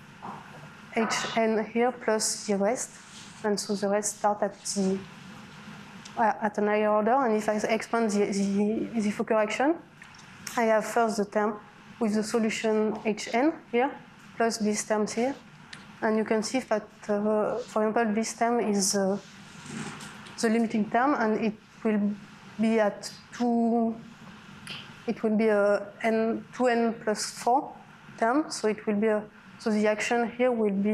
Hn here plus the rest. And so the rest start at the uh, at an higher order. And if I expand the, the, the Fokker action, I have first the term with the solution Hn here, plus these terms here. And you can see that, uh, for example, this term is uh, the limiting term, and it will be at two, it will be a n, two n plus four term. So it will be a, so the action here will be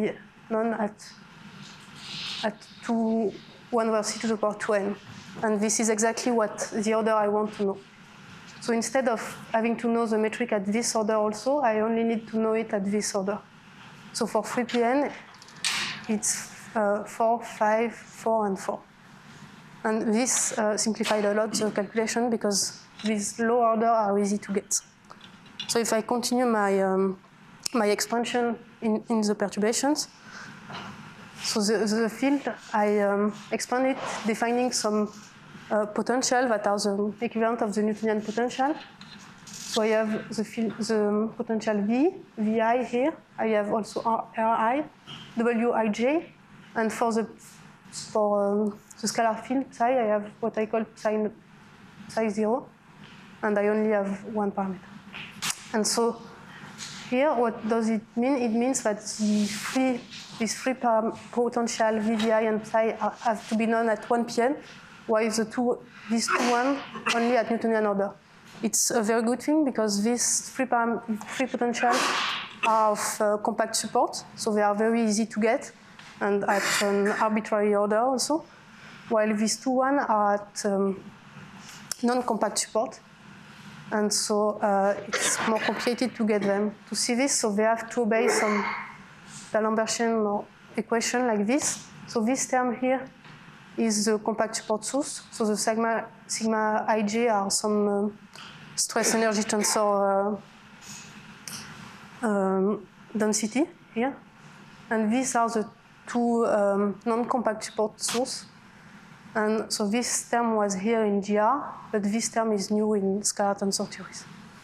none at at two, one over c to the power two n. And this is exactly what the order I want to know. So instead of having to know the metric at this order also, I only need to know it at this order. So for three P N, it's uh, four, five, four, and four. And this uh, simplified a lot the calculation because these low order are easy to get. So if I continue my, um, my expansion in, in the perturbations, so the, the field, I um, expand it defining some uh, potential that are the equivalent of the Newtonian potential. So I have the, field, the potential V, Vi here. I have also Ri, Wij, and for the for um, the scalar field psi, I have what I call psi, psi zero, and I only have one parameter. And so here, what does it mean? It means that the three, these three potential V, Vi, and psi are, have to be known at one P N, while the two, these two one only at Newtonian order. It's a very good thing because these three, three potentials are of uh, compact support, so they are very easy to get, and at an arbitrary order also, while these two one are at um, non-compact support. And so uh, it's more complicated to get them to see this. So they have to obey some D'Alembertian or equation like this. So this term here is the compact support source. So the sigma, sigma ij are some um, stress energy tensor uh, um, density here. And these are the two um, non-compact support sources. And so this term was here in G R, but this term is new in scalar tensor theories.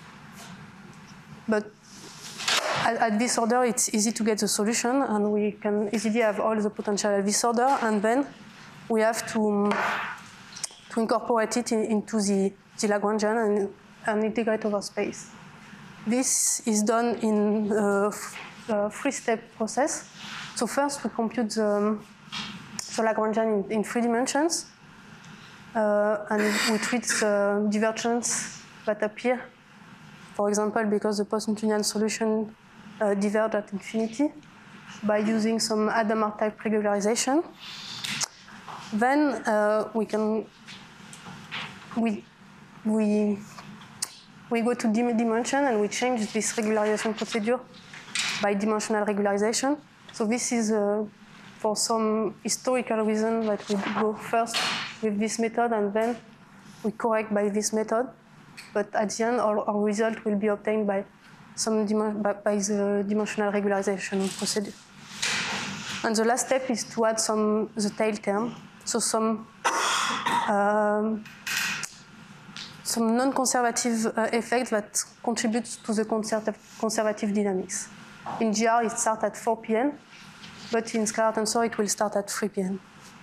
But at, at this order, it's easy to get the solution, and we can easily have all the potential at this order, and then we have to, um, to incorporate it in, into the, the Lagrangian and, and integrate over space. This is done in a, a three-step process. So first, we compute the um, the Lagrangian in, in three dimensions, uh, and we treat the divergence that appear, for example, because the post-Newtonian solution uh, diverge at infinity, by using some Hadamard type regularization. Then uh, we can we we we go to dim dimension and we change this regularization procedure by dimensional regularization. So this is uh, for some historical reason that we go first with this method and then we correct by this method. But at the end, our, our result will be obtained by some by, by the dimensional regularization procedure. And the last step is to add some the tail term, so some um, some non-conservative uh, effect that contributes to the conservative dynamics. In G R, it starts at four P N. But in scalar tensor, it will start at three P N.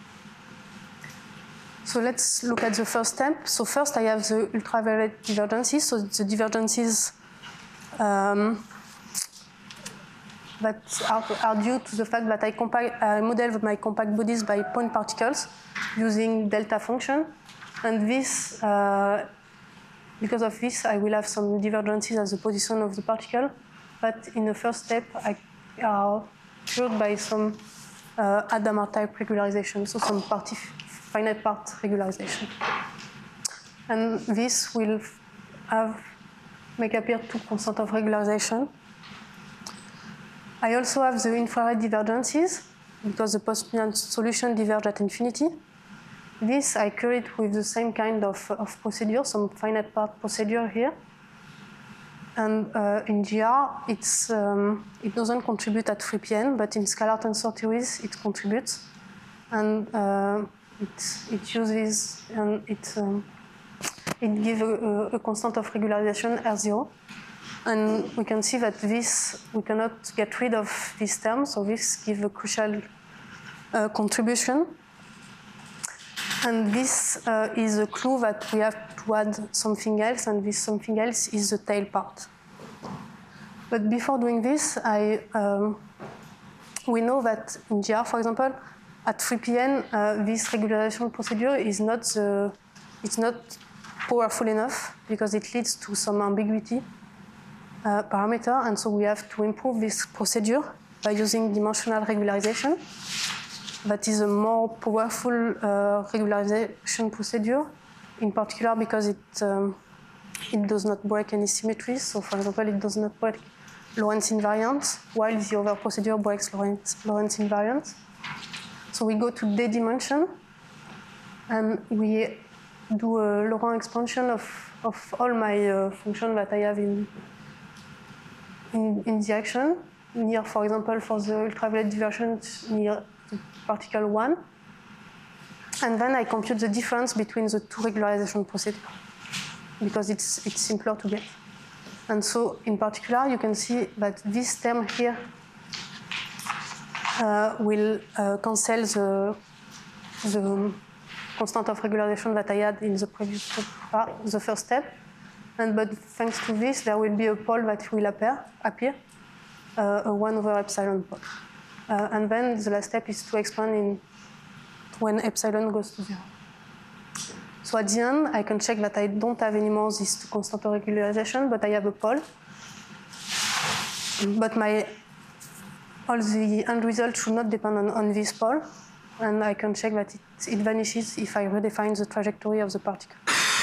So let's look at the first step. So first, I have the ultraviolet divergences. So the divergences um, that are, are due to the fact that I, compact, I model my compact bodies by point particles using delta function. And this, uh, because of this, I will have some divergences at the position of the particle. But in the first step, I are cured by some uh, Hadamard type regularization, so some party finite part regularization. And this will have make appear two constants of regularization. I also have the infrared divergences because the post-Newtonian solution diverge at infinity. This I cure it with the same kind of, of procedure, some finite part procedure here. And uh, in G R, it's, um, it doesn't contribute at three P N, but in scalar tensor theories, it contributes. And uh, it, it uses, and it, um, it gives a, a constant of regularization R zero. And we can see that this, we cannot get rid of this term, so this gives a crucial uh, contribution. And this uh, is a clue that we have to add something else, and this something else is the tail part. But before doing this, I, um, we know that in G R, for example, at three P N, uh, this regularization procedure is not, the, it's not powerful enough because it leads to some ambiguity uh, parameter, and so we have to improve this procedure. by using dimensional regularization. That is a more powerful uh, regularization procedure, in particular because it, um, it does not break any symmetries. So for example, it does not break Lorentz invariant, while the other procedure breaks Lorentz, Lorentz invariant. So we go to D dimension, and we do a Laurent expansion of, of all my uh, functions that I have in, in, in the action, near, for example, for the ultraviolet divergence, near the particle one. And then I compute the difference between the two regularization procedures, because it's, it's simpler to get. And so, in particular, you can see that this term here uh, will uh, cancel the, the constant of regularization that I had in the previous part, the first step. And but thanks to this, there will be a pole that will appear, appear uh, a one over epsilon pole. Uh, and then the last step is to expand in when epsilon goes to zero. So at the end, I can check that I don't have anymore this constant of regularization, but I have a pole. But my all the end results should not depend on, on this pole, and I can check that it, it vanishes if I redefine the trajectory of the particle.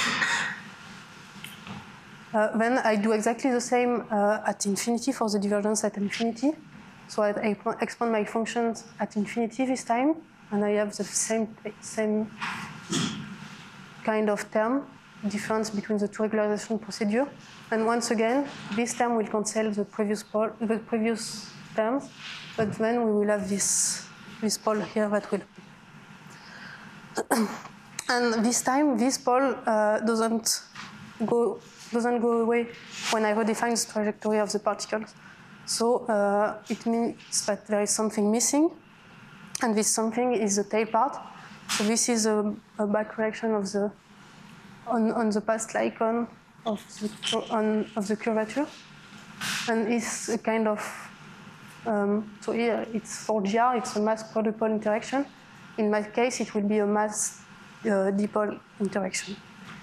Uh, then I do exactly the same uh, at infinity for the divergence at infinity. So I, I expand my functions at infinity this time, and I have the same same kind of term, difference between the two regularization procedure. And once again, this term will cancel the previous pole, the previous terms, but then we will have this, this pole here that will appear. And this time, this pole uh, doesn't go doesn't go away when I redefine the trajectory of the particles. So uh, it means that there is something missing, and this something is the tail part. So this is a, a back reaction of the on, on the past icon of the on, of the curvature, and it's a kind of um, so here it's for G R, it's a mass product pole interaction. In my case, it will be a mass uh, dipole interaction.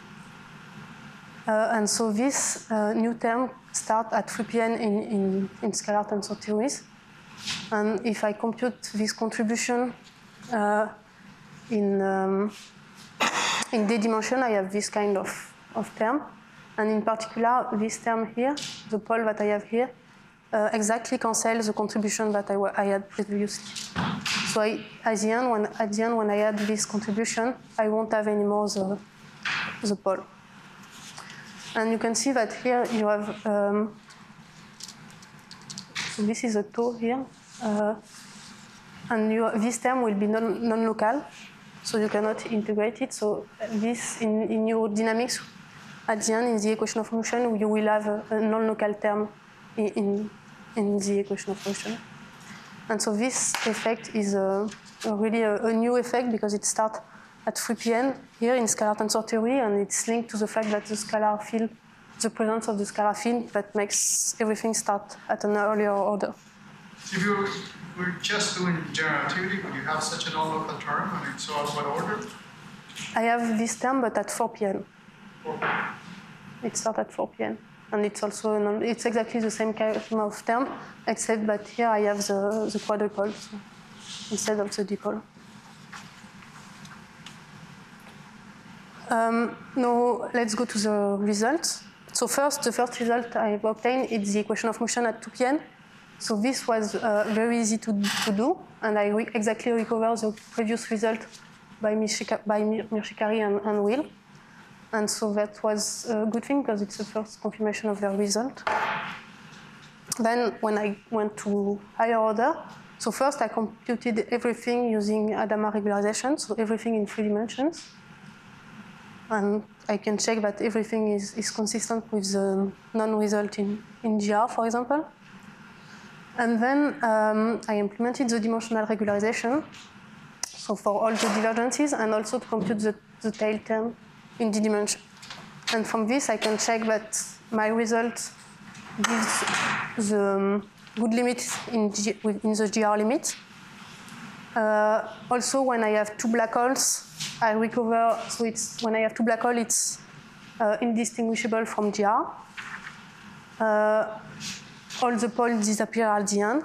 Uh, and so this uh, new term starts at three P N in, in, in scalar tensor theories. And if I compute this contribution uh, in, um, in D dimension, I have this kind of, of term. And in particular, this term here, the pole that I have here, uh, exactly cancels the contribution that I, I had previously. So I, at, the end, when, at the end, when I add this contribution, I won't have anymore the, the pole. And you can see that here you have, um, so this is a tau here, uh, and you, this term will be non, non-local, so you cannot integrate it. So this, in, in your dynamics, at the end, in the equation of motion, you will have a, a non-local term in, in, in the equation of motion. And so this effect is a, a really a, a new effect because it starts at three P N here in scalar tensor theory, and it's linked to the fact that the scalar field, the presence of the scalar field, that makes everything start at an earlier order. If you were just doing general relativity, would you have such a non-local term, and it's all what order? I have this term, but at four P N. Or, It starts at four P N, and it's also non, it's exactly the same kind of term, except that here I have the the quadrupole so, instead of the dipole. Um, now let's go to the results. So first, the first result I obtained is the equation of motion at two P N. So this was uh, very easy to, to do, and I re exactly recover the previous result by Mirshikari and, and Will. And so that was a good thing because it's the first confirmation of their result. Then when I went to higher order, so first I computed everything using Adama regularization, so everything in three dimensions. And I can check that everything is, is consistent with the non-result in, in G R, for example. And then um, I implemented the dimensional regularization, so for all the divergences, and also to compute the, the tail term in D dimension. And from this, I can check that my result gives the um, good limit in, G, in the G R limit. Uh, also, when I have two black holes, I recover, so it's, when I have two black holes, it's uh, indistinguishable from G R. Uh, all the poles disappear at the end.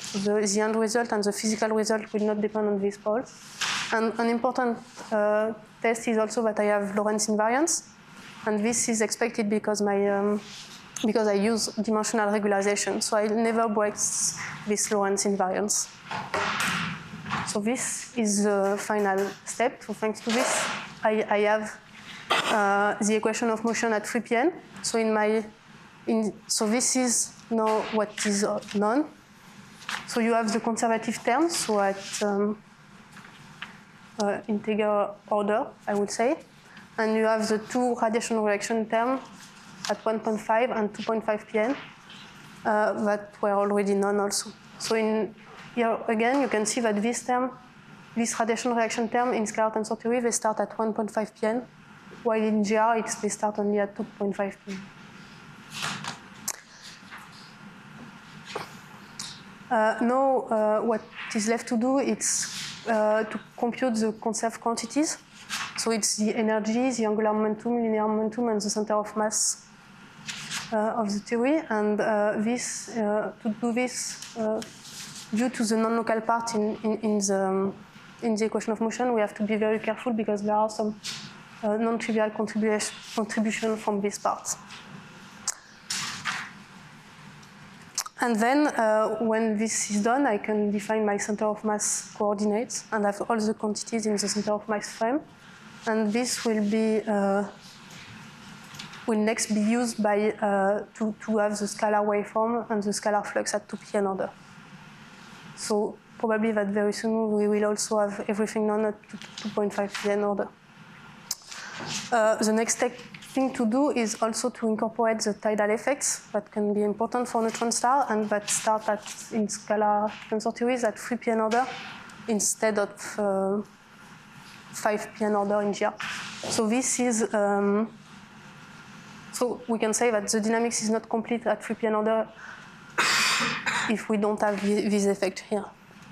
So the, the end result and the physical result will not depend on these poles. And an important uh, test is also that I have Lorentz invariance. And this is expected because my um, because I use dimensional regularization. So I never break this Lorentz invariance. So this is the final step. So thanks to this, I, I have uh, the equation of motion at three P N. So in my in, so this is now what is known. So you have the conservative terms, so at um, uh, integer order, I would say. And you have the two radiation reaction terms at one point five and two point five P N uh, that were already known also. So in here again, you can see that this term, this radiation reaction term in scalar tensor theory, they start at one point five P N, while in G R, it's, they start only at two point five P N. Uh, now, uh, what is left to do is uh, to compute the conserved quantities. So it's the energy, the angular momentum, linear momentum, and the center of mass uh, of the theory. And uh, this, uh, to do this, uh, due to the non-local part in, in, in, the, um, in the equation of motion, we have to be very careful because there are some uh, non-trivial contribution, contribution from these parts. And then, uh, when this is done, I can define my center of mass coordinates and have all the quantities in the center of mass frame. And this will be uh, will next be used by uh, to to have the scalar waveform and the scalar flux at two P N order. So probably that very soon we will also have everything known at two point five P N order. Uh, the next step thing to do is also to incorporate the tidal effects that can be important for neutron star and that start at in scalar tensor theories at three P N order instead of uh, five P N order in G R. So this is um, so we can say that the dynamics is not complete at three P N order if we don't have this effect here.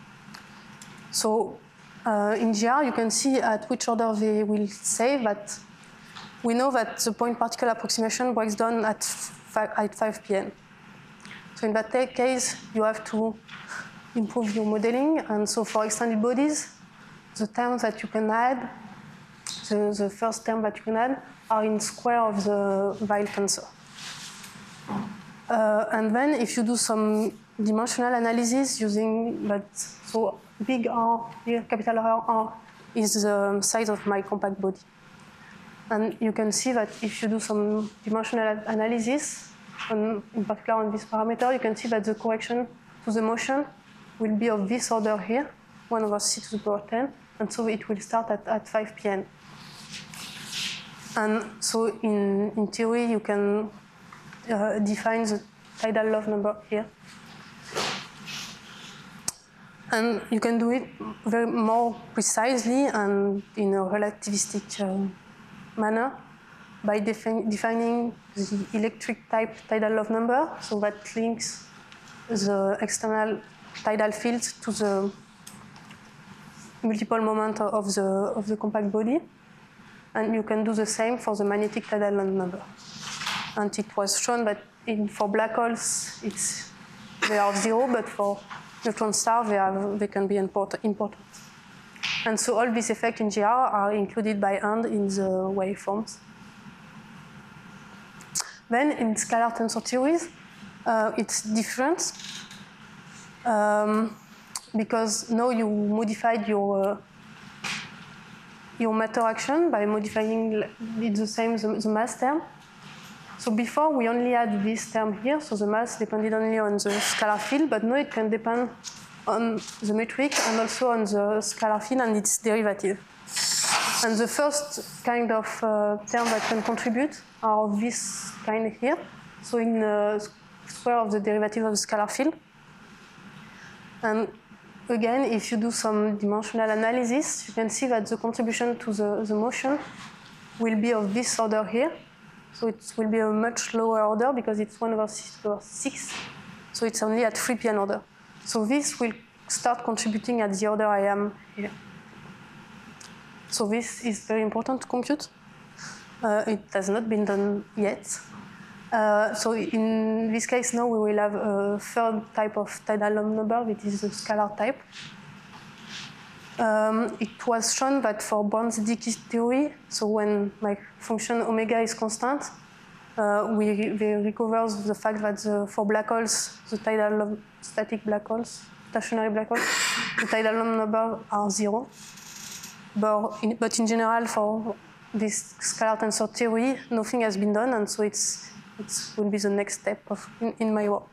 So uh, in G R, you can see at which order they will say that we know that the point particle approximation breaks down at five, at five P N. So in that case, you have to improve your modeling. And so for extended bodies, the terms that you can add, the, the first term that you can add, are in square of the Weil tensor. Uh, and then if you do some dimensional analysis using that, so big R, here, capital R, R is the size of my compact body. And you can see that if you do some dimensional analysis, on, in particular on this parameter, you can see that the correction to the motion will be of this order here, one over c to the power ten, and so it will start at, at five P N. And so in, in theory, you can uh, define the tidal love number here. And you can do it very more precisely and in a relativistic uh, manner by defi defining the electric type tidal love number, so that links the external tidal field to the multiple moment of the of the compact body, and you can do the same for the magnetic tidal love number. And it was shown that in, for black holes it's they are zero, but for neutron stars they are they can be important important. And so all these effects in G R are included by hand in the waveforms. Then in scalar tensor theories, uh, it's different um, because now you modified your uh, your matter action by modifying it's the same the, the mass term. So before we only had this term here, so the mass depended only on the scalar field, but now it can depend on the metric and also on the scalar field and its derivative. And the first kind of uh, term that can contribute are this kind here. So in the square of the derivative of the scalar field. And again, if you do some dimensional analysis, you can see that the contribution to the, the motion will be of this order here. So it will be a much lower order because it's one over six. So it's only at three P N order. So this will start contributing at the order I am here. So this is very important to compute. Uh, it has not been done yet. Uh, so in this case now we will have a third type of tidal number, which is the scalar type. Um, it was shown that for Browns-Dicke theory, so when my function omega is constant, uh, we, we recover the fact that the, for black holes, the tidal static black holes, stationary black holes, the tidal number are zero. But in, but in general, for this scalar tensor theory, nothing has been done, and so it's it will be the next step of in, in my work.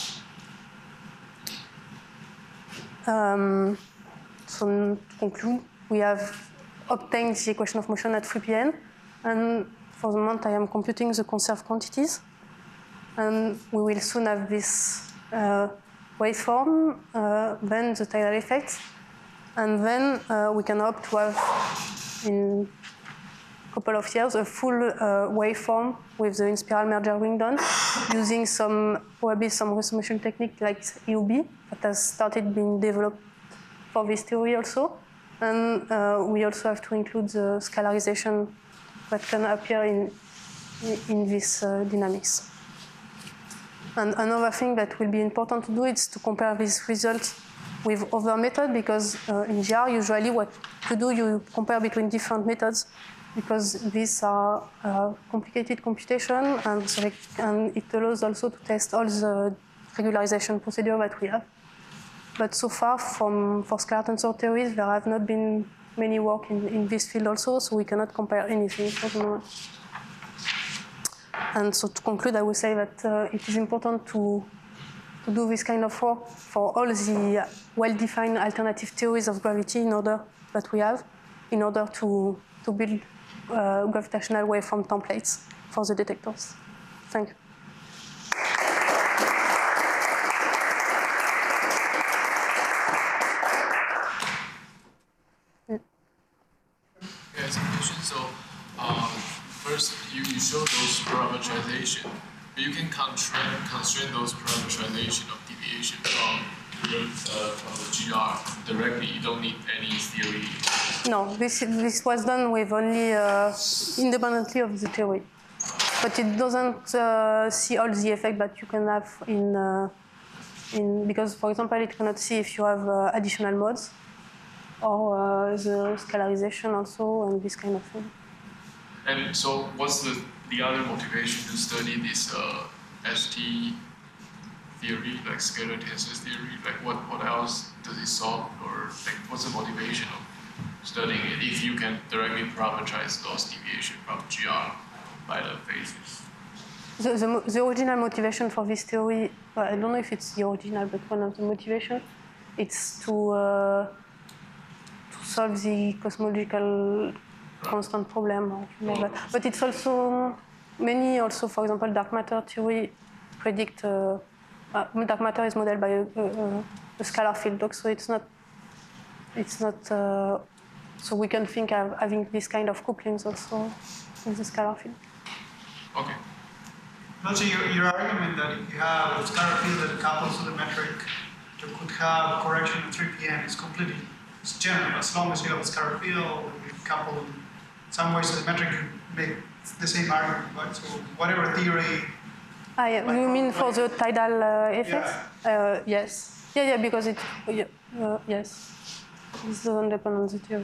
Um, so to conclude, we have obtained the equation of motion at three P N, and for the moment I am computing the conserved quantities, and we will soon have this uh, waveform, uh, then the tidal effect, and then uh, we can hope to have in couple of years a full uh, waveform with the in-spiral merger ring done, using some probably some resummation technique like E U B that has started being developed for this theory also, and uh, we also have to include the scalarization that can appear in in this uh, dynamics. And another thing that will be important to do is to compare this result with other methods, because uh, in G R usually what you do, you compare between different methods, because these are uh, complicated computation, and, so and it allows also to test all the regularization procedure that we have. But so far, from, for scalar tensor theories, there have not been many work in, in this field also, so we cannot compare anything for the moment. And so to conclude, I would say that uh, it is important to, to do this kind of work for all the well-defined alternative theories of gravity in order that we have, in order to, to build Uh, gravitational waveform templates for the detectors. Thank you. Yeah, it's a question. So, uh, first, you, you show those parameterization, but you can constrain, constrain those parameterization of deviation from the, uh, from the G R directly. You don't need any theory. No, this, this was done with only uh, independently of the theory. But it doesn't uh, see all the effect that you can have in, uh, in, because for example, it cannot see if you have uh, additional modes, or uh, the scalarization also, and this kind of thing. And so what's the, the other motivation to study this uh, S T theory, like scalar tensor theory? Like what, what else does it solve, or like what's the motivation of studying it if you can directly parameterize loss deviation from G R by the phases? The, the, the original motivation for this theory, well, I don't know if it's the original, but one of the motivation, it's to, uh, to solve the cosmological constant problem. Or whatever. But it's also, many also, for example, dark matter theory predict, uh, uh, dark matter is modeled by a, a, a scalar field, so it's not, it's not, uh, so we can think of having this kind of couplings also in the scalar field. Okay. Also, your, your argument that if you have a scalar field that couples to the metric, you could have correction at three P N is completely, it's general. As long as you have a scalar field, you couple in some ways to the metric, you make the same argument, right? So whatever theory. Ah, yeah. Like You mean for the tidal uh, effect? Yeah. Uh, yes. Yeah, yeah, because it, yeah, uh, yes. This doesn't depend on the theory.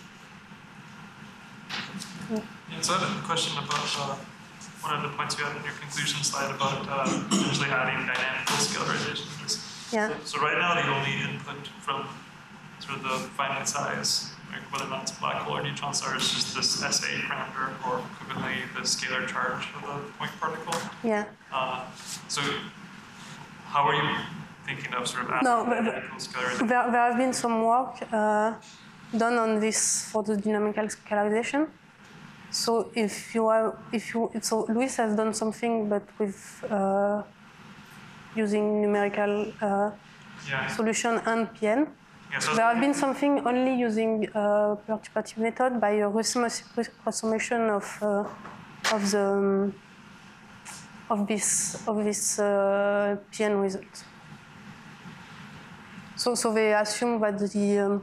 Yeah. Yeah, so I have a question about uh, one of the points you had in your conclusion slide about uh, potentially adding dynamical scalarization. Yeah. So, so right now the only input from sort of the finite size, like whether or not it's a black hole or neutron star, is just this S A parameter, or equivalently the scalar charge of the point particle. Yeah. Uh, so how are you thinking of sort of adding No, but- dynamical scalarization? There, there have been some work uh, done on this for the dynamical scalarization. So if you are, if you, so Luis has done something, but with uh, using numerical uh, Yeah. solution and P N. Yeah, so There have been something only using uh, perturbative method by a resummation of uh, of the um, of this of this uh, P N result. So so they assume that the um,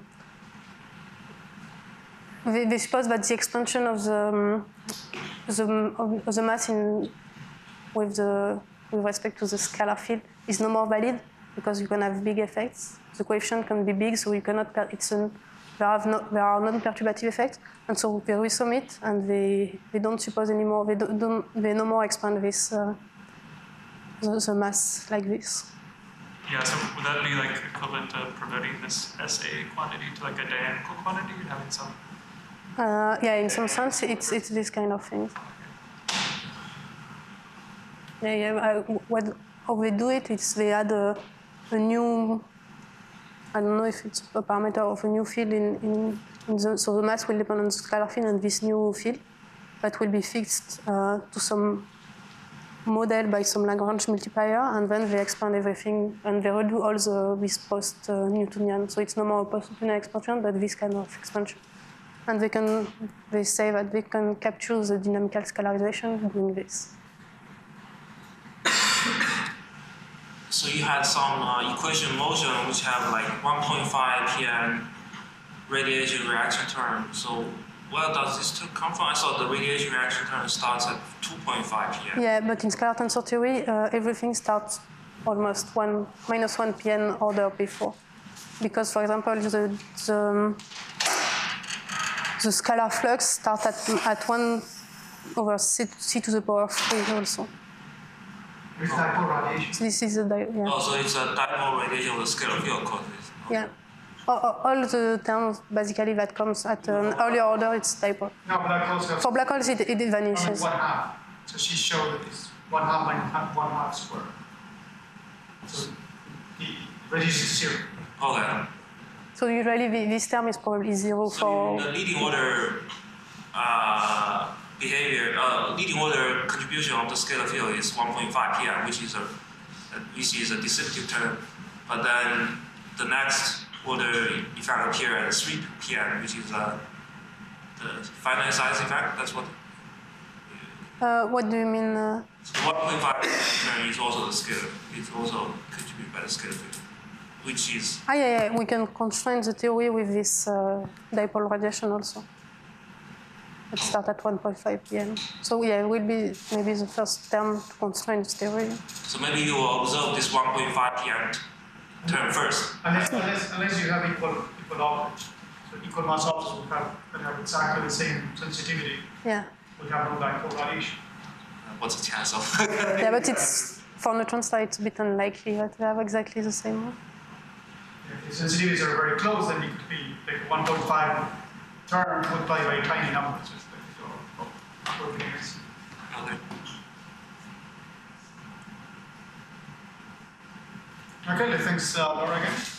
they, they suppose that the expansion of the um, the, of the mass in with the with respect to the scalar field is no more valid because you can have big effects. The coefficient can be big, so you cannot. Per it's an, there have no, there are non-perturbative effects, and so they resum it, and they they don't suppose anymore. They don't, don't they no more expand this uh, the, the mass like this. Yeah, so would that be like equivalent to perverting this S A quantity to like a dynamical quantity and having some? Uh, yeah, in some sense, it's it's this kind of thing. Yeah, yeah. I, what how they do it? It's they add a, a new. I don't know if it's a parameter of a new field in in, in the, so the mass will depend on the scalar field and this new field that will be fixed uh, to some model by some Lagrange multiplier, and then they expand everything and they redo all the this post uh, Newtonian. So it's no more a post Newtonian expansion, but this kind of expansion. And they can they say that they can capture the dynamical scalarization doing this. So you had some uh, equation motion which have like one point five P M radiation reaction term. So where does this term come from? I thought the radiation reaction term starts at two point five P M. Yeah, but in scalar tensor theory, uh, everything starts almost one minus one P N order before, because for example the the, the scalar flux starts at at one over c, c to the power three also. It's dipole radiation. So this is a di yeah. Oh, so it's a dipole radiation with scalar field causes. Yeah. All, all the terms basically that comes at an earlier order, it's dipole. No, black holes have For black holes, it, it only vanishes. one half. So she showed that it's one half minus half, one half square. So the reduces to zero. Okay. So usually the, this term is probably zero So for. the leading order uh, behavior, uh, leading order contribution of the scalar field is one point five P M, which is a, which is a deceptive term. But then the next order effect appear at three P M, which is uh, the finite size effect. That's what. Uh, what do you mean? Uh, So one point five term is also the scalar. It's also contributed by the scalar field, which is. ah, yeah, yeah, we can constrain the theory with this uh, dipole radiation also. It starts at one point five P M. So yeah, it will be maybe the first term to constrain this theory. So maybe you will observe this one point five P M term first. Unless, unless, unless you have equal equal objects. So equal mass objects will have, will have exactly the same sensitivity. Yeah. Will have no dipole radiation. What's the chance of? Yeah, but it's for neutron star, it's a bit unlikely that they have exactly the same one. If the sensitivities are very close, then it could be like one point five term multiplied by tiny numbers. Just like, or, or, or Okay. Okay, thanks, uh, Laura, again.